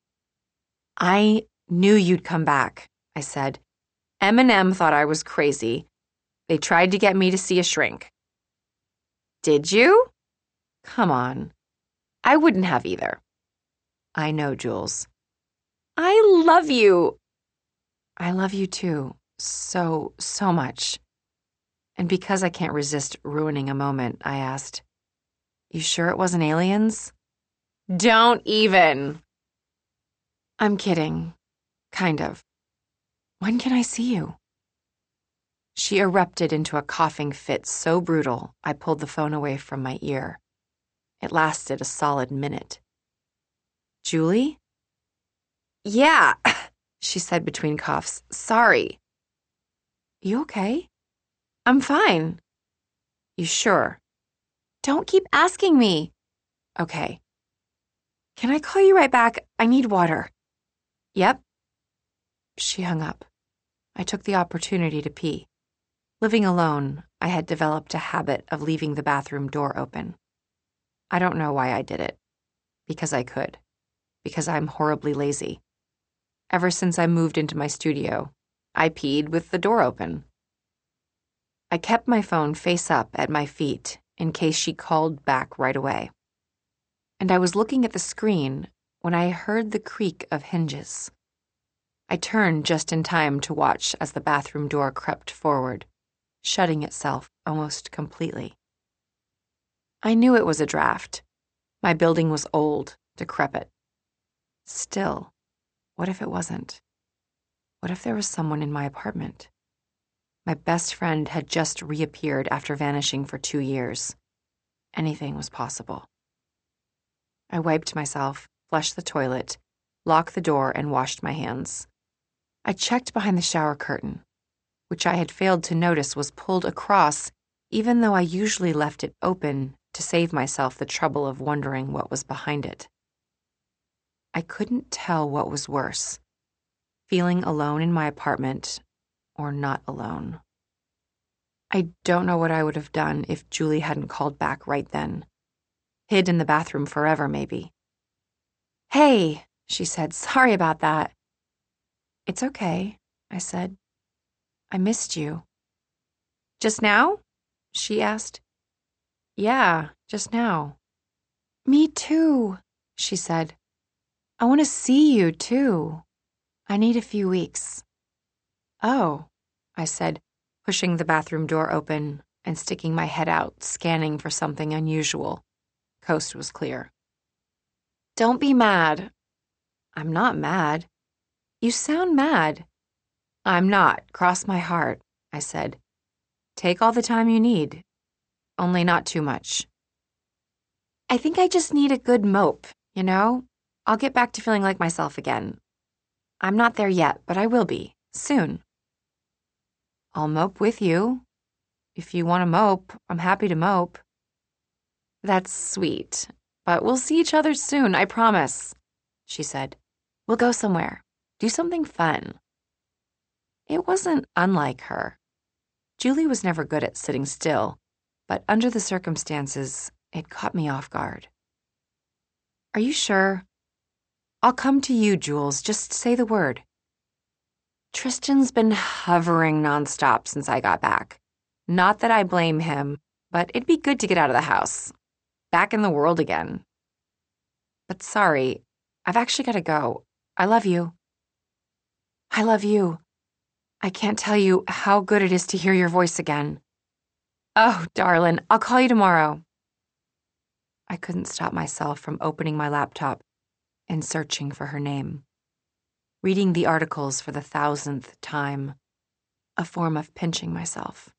I knew you'd come back, I said. M&M thought I was crazy. They tried to get me to see a shrink. Did you? Come on. I wouldn't have either. I know, Jules. I love you. I love you too. So much. And because I can't resist ruining a moment, I asked, you sure it wasn't aliens? Don't even. I'm kidding. Kind of. When can I see you? She erupted into a coughing fit so brutal, I pulled the phone away from my ear. It lasted a solid minute. Julie? Yeah, she said between coughs. Sorry. You okay? I'm fine. You sure? Don't keep asking me. Okay. Can I call you right back? I need water. Yep. She hung up. I took the opportunity to pee. Living alone, I had developed a habit of leaving the bathroom door open. I don't know why I did it. Because I could. Because I'm horribly lazy. Ever since I moved into my studio, I peed with the door open. I kept my phone face up at my feet in case she called back right away. And I was looking at the screen when I heard the creak of hinges. I turned just in time to watch as the bathroom door crept forward, shutting itself almost completely. I knew it was a draft. My building was old, decrepit. Still, what if it wasn't? What if there was someone in my apartment? My best friend had just reappeared after vanishing for 2 years. Anything was possible. I wiped myself, flushed the toilet, locked the door, and washed my hands. I checked behind the shower curtain, which I had failed to notice was pulled across, even though I usually left it open to save myself the trouble of wondering what was behind it. I couldn't tell what was worse, feeling alone in my apartment or not alone. I don't know what I would have done if Julie hadn't called back right then. Hid in the bathroom forever, maybe. "Hey," she said, "sorry about that." "It's okay," I said. "I missed you." "Just now?" she asked. "Yeah, just now." "Me too," she said. "I want to see you, too. I need a few weeks." "Oh," I said, pushing the bathroom door open and sticking my head out, scanning for something unusual. Coast was clear. "Don't be mad." "I'm not mad." "You sound mad." "I'm not, cross my heart," I said. "Take all the time you need, only not too much." "I think I just need a good mope, you know? I'll get back to feeling like myself again. I'm not there yet, but I will be, soon." "I'll mope with you. If you want to mope, I'm happy to mope." "That's sweet, but we'll see each other soon, I promise," she said. "We'll go somewhere, do something fun." It wasn't unlike her. Julie was never good at sitting still, but under the circumstances, it caught me off guard. "Are you sure?" "I'll come to you, Jules. Just say the word." Tristan's been hovering nonstop since I got back. Not that I blame him, but it'd be good to get out of the house. Back in the world again. But sorry, I've actually got to go. I love you. I love you. I can't tell you how good it is to hear your voice again. Oh, darling, I'll call you tomorrow. I couldn't stop myself from opening my laptop and searching for her name. Reading the articles for the 1,000th time, a form of pinching myself.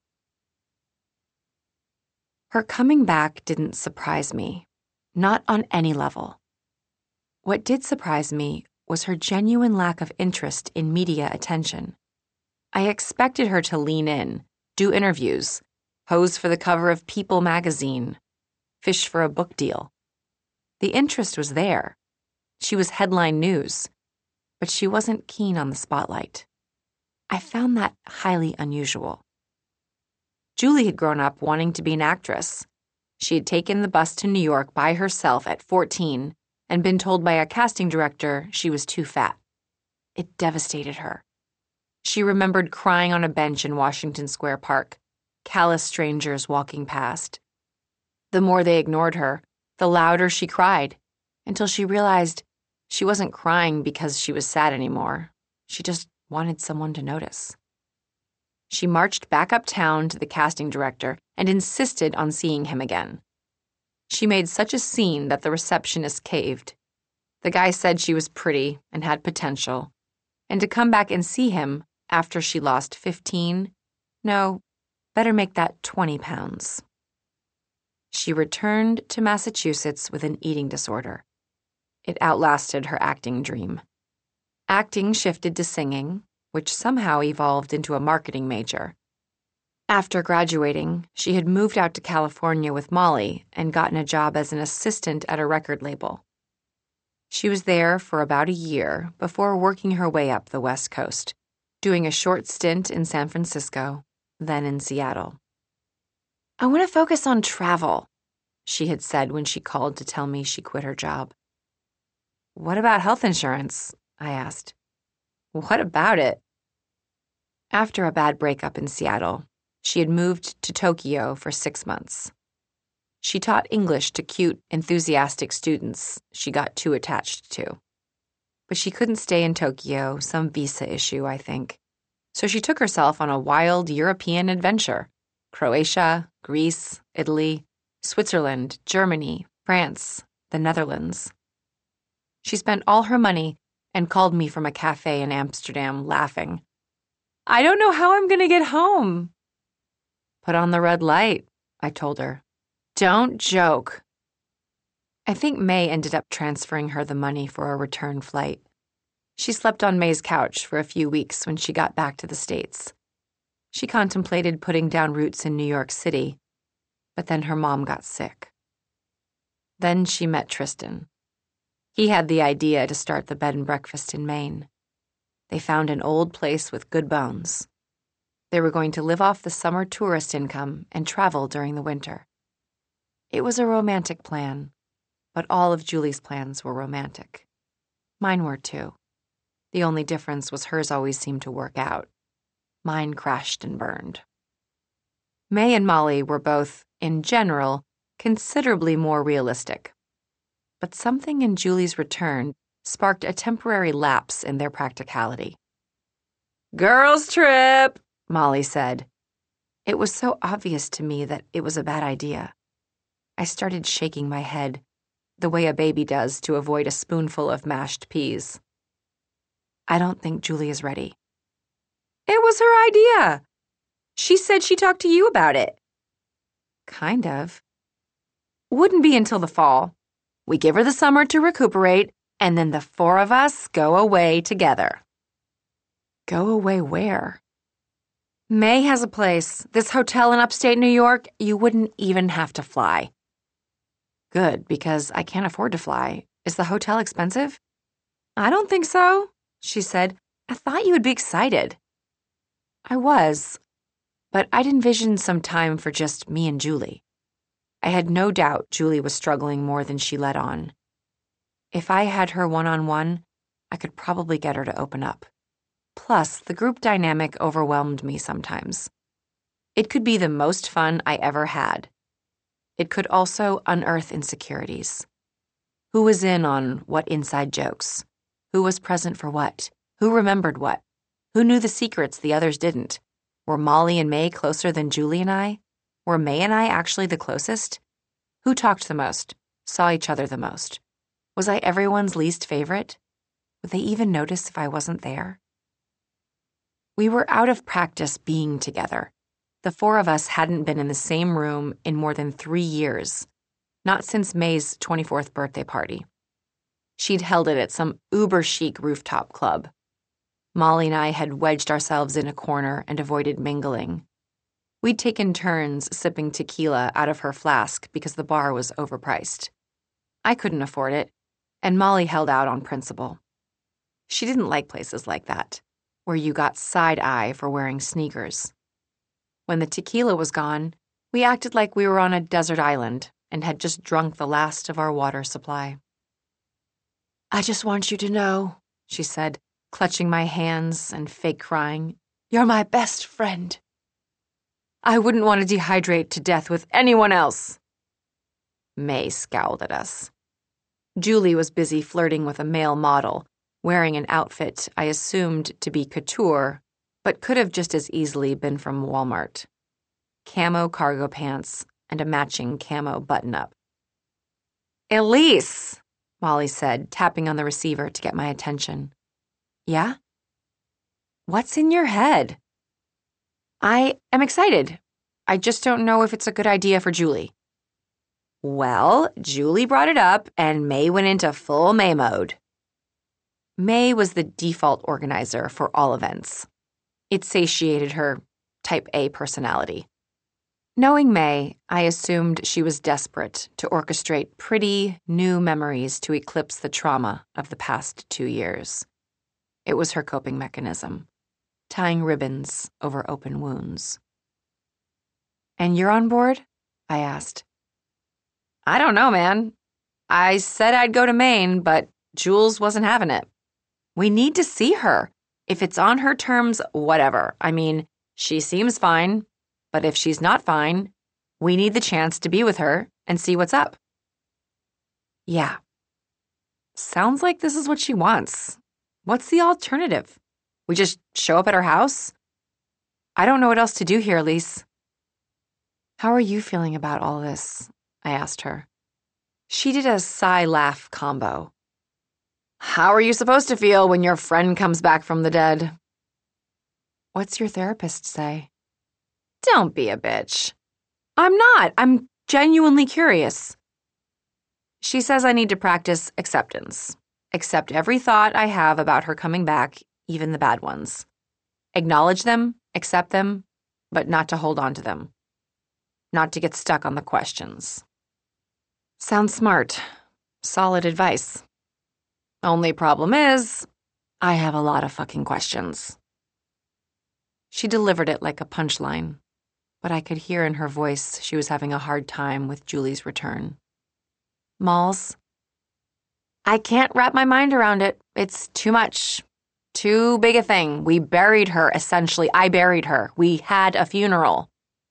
Her coming back didn't surprise me, not on any level. What did surprise me was her genuine lack of interest in media attention. I expected her to lean in, do interviews, pose for the cover of People magazine, fish for a book deal. The interest was there. She was headline news, but she wasn't keen on the spotlight. I found that highly unusual. Julie had grown up wanting to be an actress. She had taken the bus to New York by herself at 14 and been told by a casting director she was too fat. It devastated her. She remembered crying on a bench in Washington Square Park, callous strangers walking past. The more they ignored her, the louder she cried, until she realized she wasn't crying because she was sad anymore. She just wanted someone to notice. She marched back uptown to the casting director and insisted on seeing him again. She made such a scene that the receptionist caved. The guy said she was pretty and had potential, and to come back and see him after she lost 15, no, better make that 20 pounds. She returned to Massachusetts with an eating disorder. It outlasted her acting dream. Acting shifted to singing, which somehow evolved into a marketing major. After graduating, she had moved out to California with Molly and gotten a job as an assistant at a record label. She was there for about a year before working her way up the West Coast, doing a short stint in San Francisco, then in Seattle. "I want to focus on travel," she had said when she called to tell me she quit her job. "What about health insurance?" I asked. "What about it?" After a bad breakup in Seattle, She had moved to Tokyo for 6 months. She taught English to cute, enthusiastic students she got too attached to. But she couldn't stay in Tokyo, some visa issue, I think. So she took herself on a wild European adventure. Croatia, Greece, Italy, Switzerland, Germany, France, the Netherlands. She spent all her money and called me from a cafe in Amsterdam, laughing. I don't know how I'm going to get home. Put on the red light, I told her. Don't joke. I think May ended up transferring her the money for a return flight. She slept on May's couch for a few weeks when she got back to the States. She contemplated putting down roots in New York City, but then her mom got sick. Then she met Tristan. He had the idea to start the bed and breakfast in Maine. They found an old place with good bones. They were going to live off the summer tourist income and travel during the winter. It was a romantic plan, but all of Julie's plans were romantic. Mine were too. The only difference was hers always seemed to work out. Mine crashed and burned. May and Molly were both, in general, considerably more realistic. But something in Julie's return sparked a temporary lapse in their practicality. Girls' trip, Molly said. It was so obvious to me that it was a bad idea. I started shaking my head, the way a baby does to avoid a spoonful of mashed peas. I don't think Julie is ready. It was her idea. She said she talked to you about it. Kind of. Wouldn't be until the fall. We give her the summer to recuperate, and then the four of us go away together. Go away where? May has a place, this hotel in upstate New York. You wouldn't even have to fly. Good, because I can't afford to fly. Is the hotel expensive? I don't think so, she said. I thought you would be excited. I was, but I'd envisioned some time for just me and Julie. I had no doubt Julie was struggling more than she let on. If I had her one-on-one, I could probably get her to open up. Plus, the group dynamic overwhelmed me sometimes. It could be the most fun I ever had. It could also unearth insecurities. Who was in on what inside jokes? Who was present for what? Who remembered what? Who knew the secrets the others didn't? Were Molly and May closer than Julie and I? Were May and I actually the closest? Who talked the most? Saw each other the most? Was I everyone's least favorite? Would they even notice if I wasn't there? We were out of practice being together. The four of us hadn't been in the same room in more than 3 years, not since May's 24th birthday party. She'd held it at some uber-chic rooftop club. Molly and I had wedged ourselves in a corner and avoided mingling. We'd taken turns sipping tequila out of her flask because the bar was overpriced. I couldn't afford it, and Molly held out on principle. She didn't like places like that, where you got side-eye for wearing sneakers. When the tequila was gone, we acted like we were on a desert island and had just drunk the last of our water supply. I just want you to know, she said, clutching my hands and fake crying, you're my best friend. I wouldn't want to dehydrate to death with anyone else. May scowled at us. Julie was busy flirting with a male model, wearing an outfit I assumed to be couture, but could have just as easily been from Walmart. Camo cargo pants and a matching camo button-up. Elise, Molly said, tapping on the receiver to get my attention. Yeah? What's in your head? I am excited. I just don't know if it's a good idea for Julie. Well, Julie brought it up, and May went into full May mode. May was the default organizer for all events. It satiated her type A personality. Knowing May, I assumed she was desperate to orchestrate pretty, new memories to eclipse the trauma of the past 2 years. It was her coping mechanism, tying ribbons over open wounds. And you're on board? I asked. I don't know, man. I said I'd go to Maine, but Jules wasn't having it. We need to see her. If it's on her terms, whatever. I mean, she seems fine. But if she's not fine, we need the chance to be with her and see what's up. Yeah. Sounds like this is what she wants. What's the alternative? We just show up at her house? I don't know what else to do here, Elise. How are you feeling about all this? I asked her. She did a sigh-laugh combo. How are you supposed to feel when your friend comes back from the dead? What's your therapist say? Don't be a bitch. I'm not. I'm genuinely curious. She says I need to practice acceptance. Accept every thought I have about her coming back, even the bad ones. Acknowledge them, accept them, but not to hold on to them. Not to get stuck on the questions. Sounds smart. Solid advice. Only problem is, I have a lot of fucking questions. She delivered it like a punchline, but I could hear in her voice she was having a hard time with Julie's return. Malls? I can't wrap my mind around it. It's too much. Too big a thing. We buried her, essentially. I buried her. We had a funeral.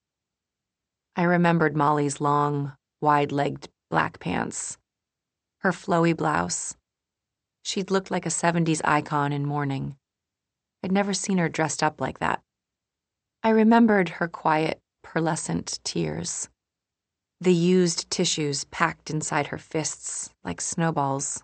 I remembered Molly's long, wide-legged black pants. Her flowy blouse. She'd looked like a 70s icon in mourning. I'd never seen her dressed up like that. I remembered her quiet, pearlescent tears. The used tissues packed inside her fists like snowballs.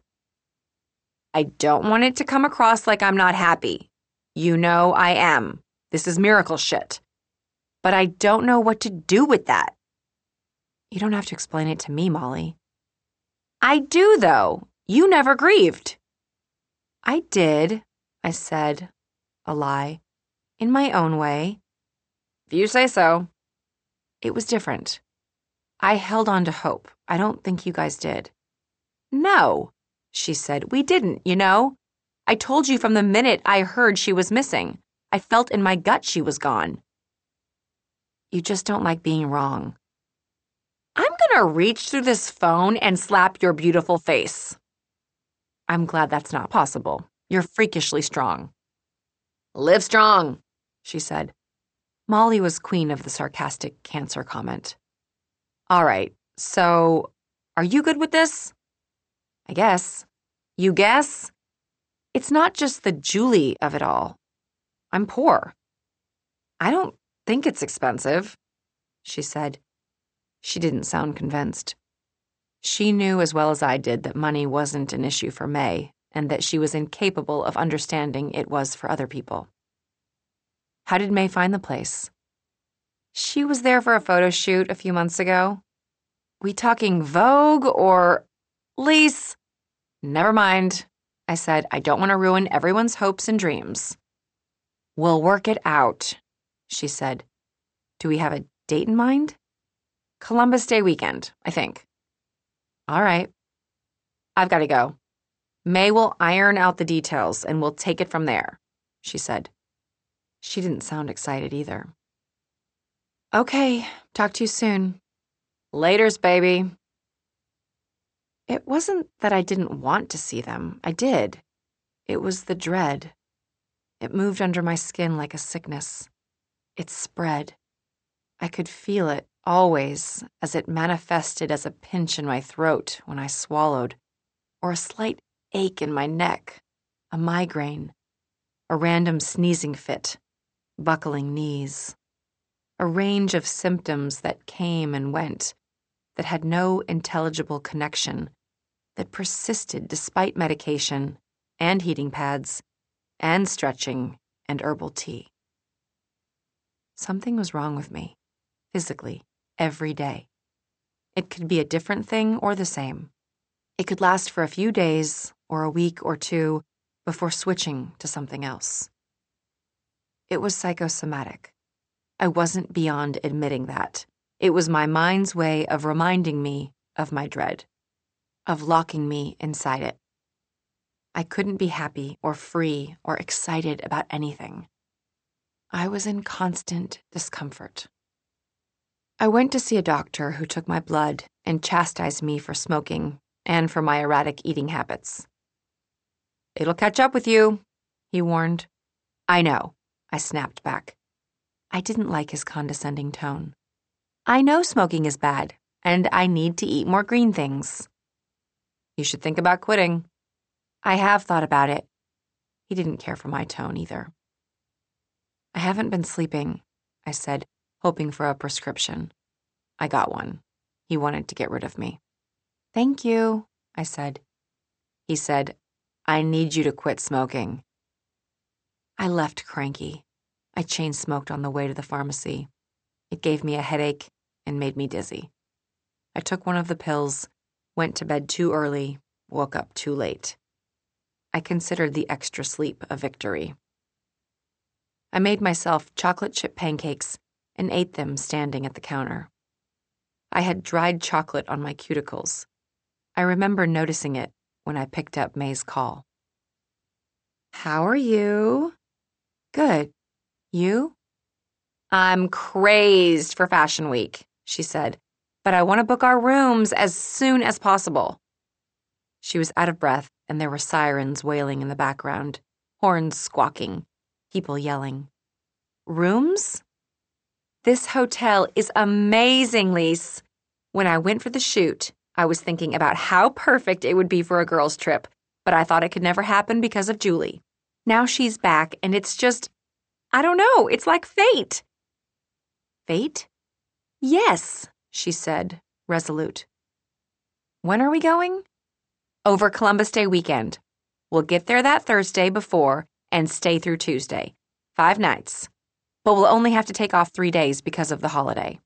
I don't want it to come across like I'm not happy. You know I am. This is miracle shit. But I don't know what to do with that. You don't have to explain it to me, Molly. I do, though. You never grieved. I did, I said, a lie, in my own way. If you say so. It was different. I held on to hope. I don't think you guys did. No, she said. We didn't, you know. I told you from the minute I heard she was missing. I felt in my gut she was gone. You just don't like being wrong. I'm gonna reach through this phone and slap your beautiful face. I'm glad that's not possible. You're freakishly strong. Live strong, she said. Molly was queen of the sarcastic cancer comment. All right, so are you good with this? I guess. You guess? It's not just the Julie of it all. I'm poor. I don't think it's expensive, she said. She didn't sound convinced. She knew as well as I did that money wasn't an issue for May and that she was incapable of understanding it was for other people. How did May find the place? She was there for a photo shoot a few months ago. We talking Vogue or... Lise? Never mind, I said. I don't want to ruin everyone's hopes and dreams. We'll work it out, she said. Do we have a date in mind? Columbus Day weekend, I think. All right. I've got to go. May will iron out the details and we'll take it from there, she said. She didn't sound excited either. Okay, talk to you soon. Laters, baby. It wasn't that I didn't want to see them. I did. It was the dread. It moved under my skin like a sickness. It spread. I could feel it always as it manifested as a pinch in my throat when I swallowed, or a slight ache in my neck, a migraine, a random sneezing fit, buckling knees. A range of symptoms that came and went, that had no intelligible connection, that persisted despite medication and heating pads and stretching and herbal tea. Something was wrong with me, physically, every day. It could be a different thing or the same. It could last for a few days or a week or two before switching to something else. It was psychosomatic. I wasn't beyond admitting that. It was my mind's way of reminding me of my dread, of locking me inside it. I couldn't be happy or free or excited about anything. I was in constant discomfort. I went to see a doctor who took my blood and chastised me for smoking and for my erratic eating habits. It'll catch up with you, he warned. I know, I snapped back. I didn't like his condescending tone. I know smoking is bad, and I need to eat more green things. You should think about quitting. I have thought about it. He didn't care for my tone either. I haven't been sleeping, I said, hoping for a prescription. I got one. He wanted to get rid of me. Thank you, I said. He said, I need you to quit smoking. I left cranky. I chain smoked on the way to the pharmacy. It gave me a headache and made me dizzy. I took one of the pills, went to bed too early, woke up too late. I considered the extra sleep a victory. I made myself chocolate chip pancakes and ate them standing at the counter. I had dried chocolate on my cuticles. I remember noticing it when I picked up May's call. How are you? Good. You? I'm crazed for Fashion Week, she said, but I want to book our rooms as soon as possible. She was out of breath, and there were sirens wailing in the background, horns squawking, people yelling. Rooms? This hotel is amazing, Lise. When I went for the shoot, I was thinking about how perfect it would be for a girls' trip, but I thought it could never happen because of Julie. Now she's back, and it's just, I don't know, it's like fate. Fate? Yes, she said, resolute. When are we going? Over Columbus Day weekend. We'll get there that Thursday before and stay through Tuesday. 5 nights. But we'll only have to take off 3 days because of the holiday.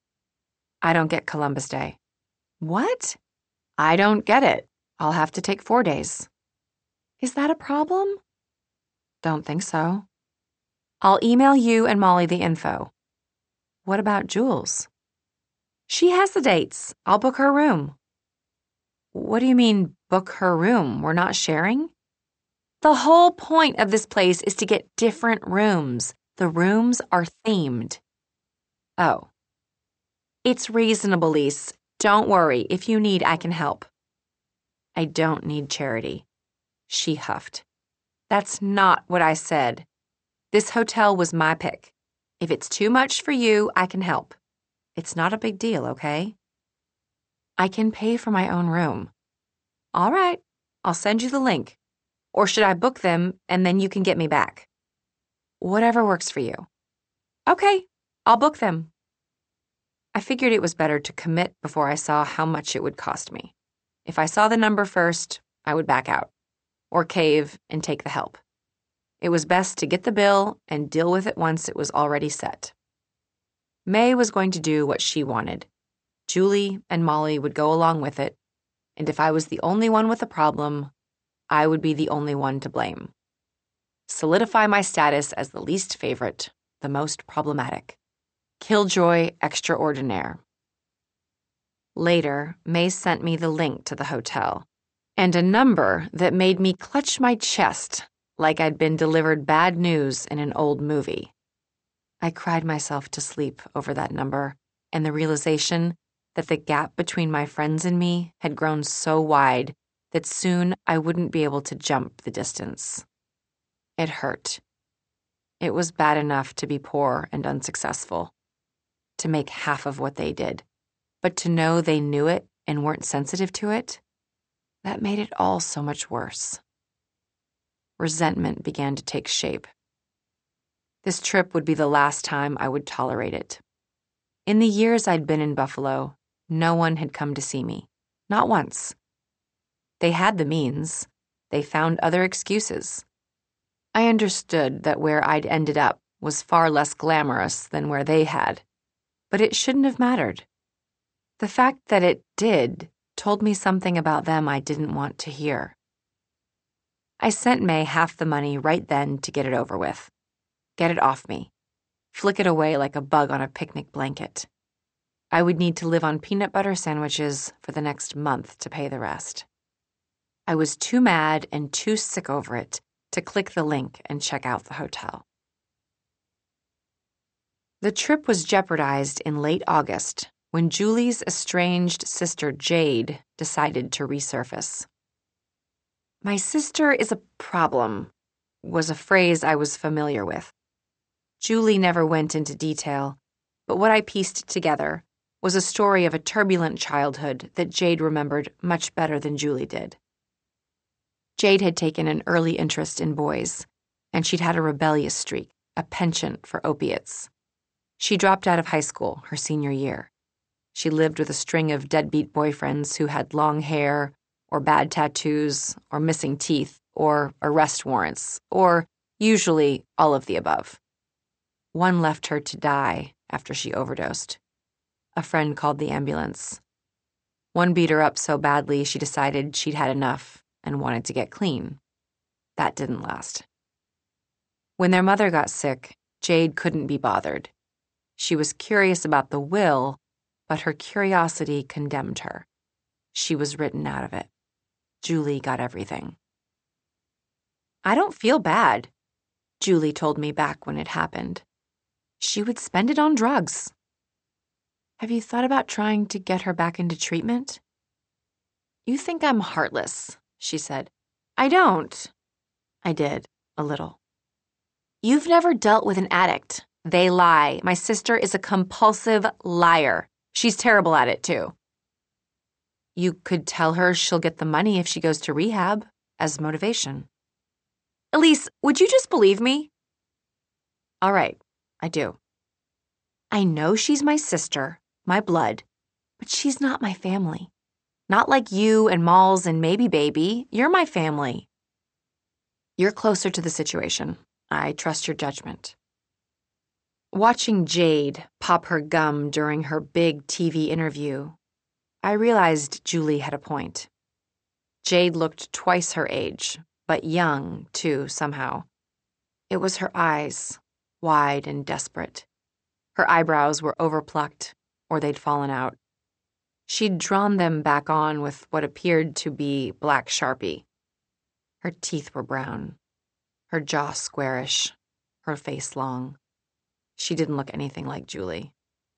I don't get Columbus Day. What? I don't get it. I'll have to take 4 days. Is that a problem? Don't think so. I'll email you and Molly the info. What about Jules? She has the dates. I'll book her room. What do you mean, book her room? We're not sharing? The whole point of this place is to get different rooms. The rooms are themed. Oh. It's reasonable, Lise. Don't worry. If you need, I can help. I don't need charity. She huffed. That's not what I said. This hotel was my pick. If it's too much for you, I can help. It's not a big deal, okay? I can pay for my own room. All right, I'll send you the link. Or should I book them and then you can get me back? Whatever works for you. Okay, I'll book them. I figured it was better to commit before I saw how much it would cost me. If I saw the number first, I would back out, or cave and take the help. It was best to get the bill and deal with it once it was already set. May was going to do what she wanted. Julie and Molly would go along with it, and if I was the only one with a problem, I would be the only one to blame. Solidify my status as the least favorite, the most problematic. Killjoy extraordinaire. Later, May sent me the link to the hotel, and a number that made me clutch my chest like I'd been delivered bad news in an old movie. I cried myself to sleep over that number and the realization that the gap between my friends and me had grown so wide that soon I wouldn't be able to jump the distance. It hurt. It was bad enough to be poor and unsuccessful, to make half of what they did, but to know they knew it and weren't sensitive to it, that made it all so much worse. Resentment began to take shape. This trip would be the last time I would tolerate it. In the years I'd been in Buffalo, no one had come to see me. Not once. They had the means. They found other excuses. I understood that where I'd ended up was far less glamorous than where they had, but it shouldn't have mattered. The fact that it did told me something about them I didn't want to hear. I sent May half the money right then to get it over with. Get it off me. Flick it away like a bug on a picnic blanket. I would need to live on peanut butter sandwiches for the next month to pay the rest. I was too mad and too sick over it to click the link and check out the hotel. The trip was jeopardized in late August when Julie's estranged sister Jade decided to resurface. My sister is a problem was a phrase I was familiar with. Julie never went into detail, but what I pieced together was a story of a turbulent childhood that Jade remembered much better than Julie did. Jade had taken an early interest in boys, and she'd had a rebellious streak, a penchant for opiates. She dropped out of high school her senior year. She lived with a string of deadbeat boyfriends who had long hair, or bad tattoos, or missing teeth, or arrest warrants, or usually all of the above. One left her to die after she overdosed. A friend called the ambulance. One beat her up so badly she decided she'd had enough and wanted to get clean. That didn't last. When their mother got sick, Jade couldn't be bothered. She was curious about the will, but her curiosity condemned her. She was written out of it. Julie got everything. "I don't feel bad," Julie told me back when it happened. She would spend it on drugs. "Have you thought about trying to get her back into treatment?" "You think I'm heartless," she said. "I don't." I did, a little. "You've never dealt with an addict. They lie. My sister is a compulsive liar. She's terrible at it, too." "You could tell her she'll get the money if she goes to rehab, as motivation." "Elise, would you just believe me?" "All right, I do. I know she's my sister, my blood, but she's not my family. Not like you and Malls and maybe Baby. You're my family." "You're closer to the situation. I trust your judgment." Watching Jade pop her gum during her big TV interview, I realized Julie had a point. Jade looked twice her age, but young, too, somehow. It was her eyes, wide and desperate. Her eyebrows were overplucked, or they'd fallen out. She'd drawn them back on with what appeared to be black Sharpie. Her teeth were brown, her jaw squarish, her face long. She didn't look anything like Julie.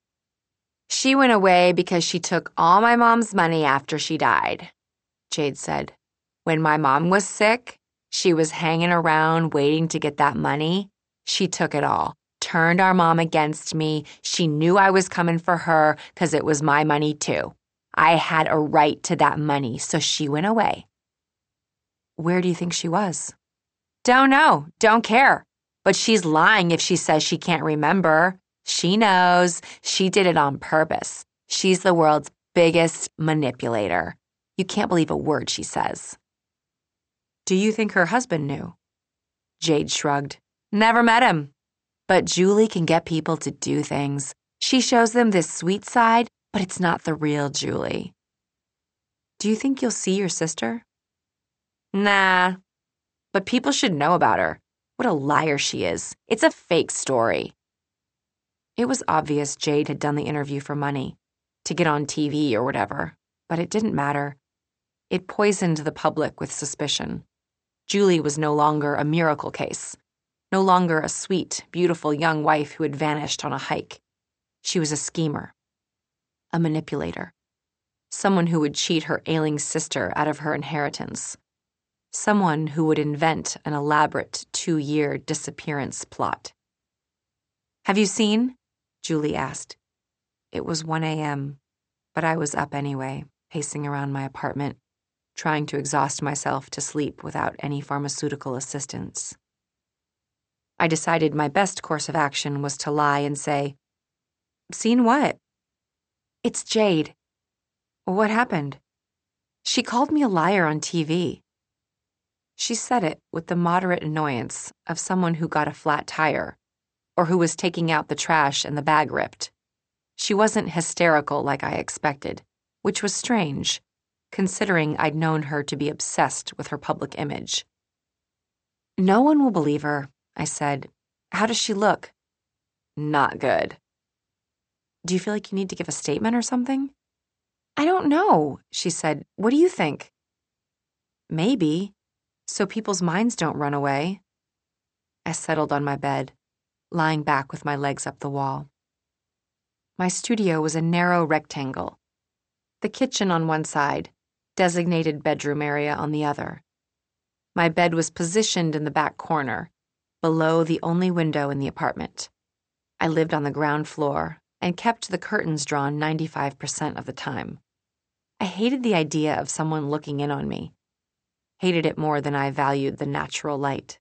"She went away because she took all my mom's money after she died," Jade said. "When my mom was sick, she was hanging around waiting to get that money. She took it all, turned our mom against me. She knew I was coming for her because it was my money too. I had a right to that money, so she went away." "Where do you think she was?" "Don't know, don't care. But she's lying if she says she can't remember. She knows. She did it on purpose. She's the world's biggest manipulator. You can't believe a word she says." "Do you think her husband knew?" Jade shrugged. "Never met him. But Julie can get people to do things. She shows them this sweet side, but it's not the real Julie." "Do you think you'll see your sister?" "Nah. But people should know about her. What a liar she is. It's a fake story." It was obvious Jade had done the interview for money, to get on TV or whatever, but it didn't matter. It poisoned the public with suspicion. Julie was no longer a miracle case, no longer a sweet, beautiful young wife who had vanished on a hike. She was a schemer, a manipulator, someone who would cheat her ailing sister out of her inheritance. Someone who would invent an elaborate 2-year disappearance plot. "Have you seen?" Julie asked. It was 1 a.m., but I was up anyway, pacing around my apartment, trying to exhaust myself to sleep without any pharmaceutical assistance. I decided my best course of action was to lie and say, "Seen what?" "It's Jade." "What happened?" "She called me a liar on TV." She said it with the moderate annoyance of someone who got a flat tire, or who was taking out the trash and the bag ripped. She wasn't hysterical like I expected, which was strange, considering I'd known her to be obsessed with her public image. "No one will believe her," I said. "How does she look?" "Not good." "Do you feel like you need to give a statement or something?" "I don't know," she said. "What do you think?" "Maybe, so people's minds don't run away." I settled on my bed, lying back with my legs up the wall. My studio was a narrow rectangle. The kitchen on one side, designated bedroom area on the other. My bed was positioned in the back corner, below the only window in the apartment. I lived on the ground floor and kept the curtains drawn 95% of the time. I hated the idea of someone looking in on me. Hated it more than I valued the natural light.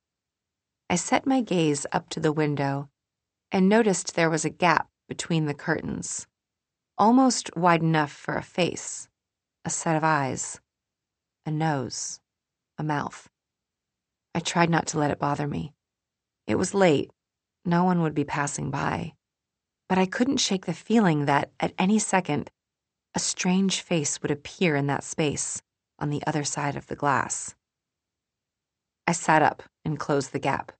I set my gaze up to the window and noticed there was a gap between the curtains, almost wide enough for a face, a set of eyes, a nose, a mouth. I tried not to let it bother me. It was late. No one would be passing by. But I couldn't shake the feeling that, at any second, a strange face would appear in that space on the other side of the glass. I sat up and closed the gap.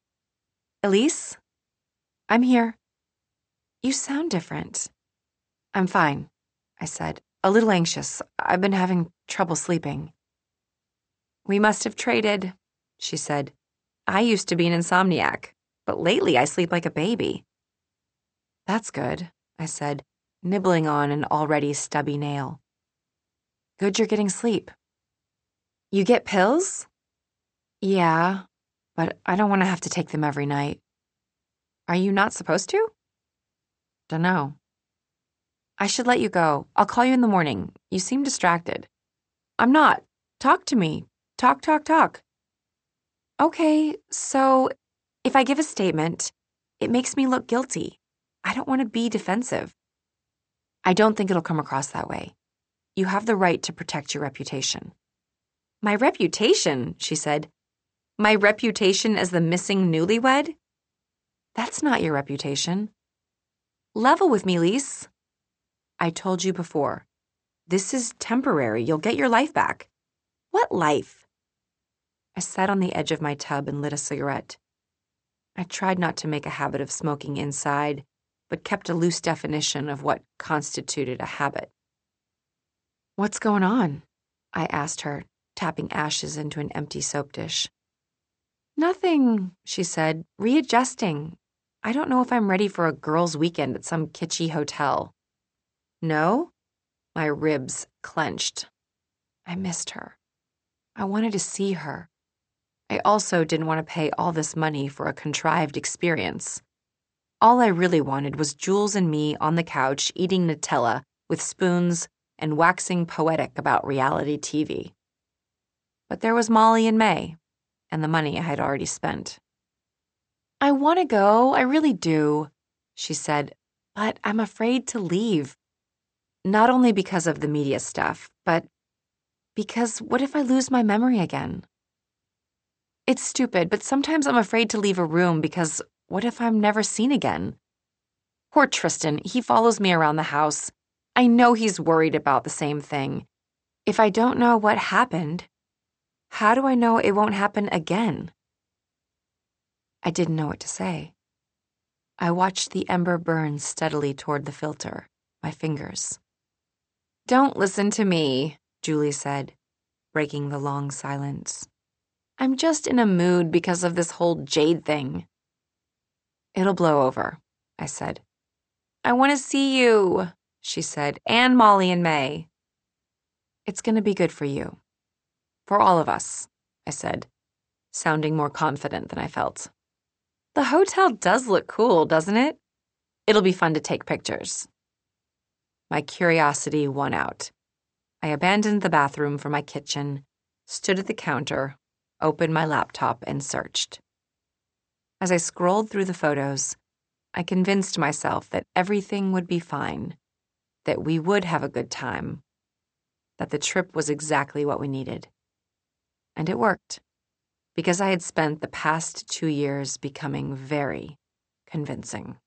Elise? I'm here. You sound different. I'm fine, I said, a little anxious. I've been having trouble sleeping. We must have traded, she said. I used to be an insomniac, but lately I sleep like a baby. That's good, I said, nibbling on an already stubby nail. Good you're getting sleep. You get pills? Yeah, but I don't want to have to take them every night. Are you not supposed to? Dunno. I should let you go. I'll call you in the morning. You seem distracted. I'm not. Talk to me. Talk. Okay, so if I give a statement, it makes me look guilty. I don't want to be defensive. I don't think it'll come across that way. You have the right to protect your reputation. My reputation, she said. My reputation as the missing newlywed? That's not your reputation. Level with me, Lise. I told you before. This is temporary. You'll get your life back. What life? I sat on the edge of my tub and lit a cigarette. I tried not to make a habit of smoking inside, but kept a loose definition of what constituted a habit. What's going on? I asked her, tapping ashes into an empty soap dish. Nothing, she said, readjusting. I don't know if I'm ready for a girls' weekend at some kitschy hotel. No? My ribs clenched. I missed her. I wanted to see her. I also didn't want to pay all this money for a contrived experience. All I really wanted was Jules and me on the couch eating Nutella with spoons and waxing poetic about reality TV. But there was Molly and May, and the money I had already spent. I want to go, I really do, she said, but I'm afraid to leave. Not only because of the media stuff, but because what if I lose my memory again? It's stupid, but sometimes I'm afraid to leave a room because what if I'm never seen again? Poor Tristan, he follows me around the house. I know he's worried about the same thing. If I don't know what happened, how do I know it won't happen again? I didn't know what to say. I watched the ember burn steadily toward the filter, my fingers. Don't listen to me, Julie said, breaking the long silence. I'm just in a mood because of this whole Jade thing. It'll blow over, I said. I want to see you, she said, and Molly and May. It's going to be good for you. For all of us, I said, sounding more confident than I felt. The hotel does look cool, doesn't it? It'll be fun to take pictures. My curiosity won out. I abandoned the bathroom for my kitchen, stood at the counter, opened my laptop, and searched. As I scrolled through the photos, I convinced myself that everything would be fine, that we would have a good time, that the trip was exactly what we needed. And it worked, because I had spent the past 2 years becoming very convincing.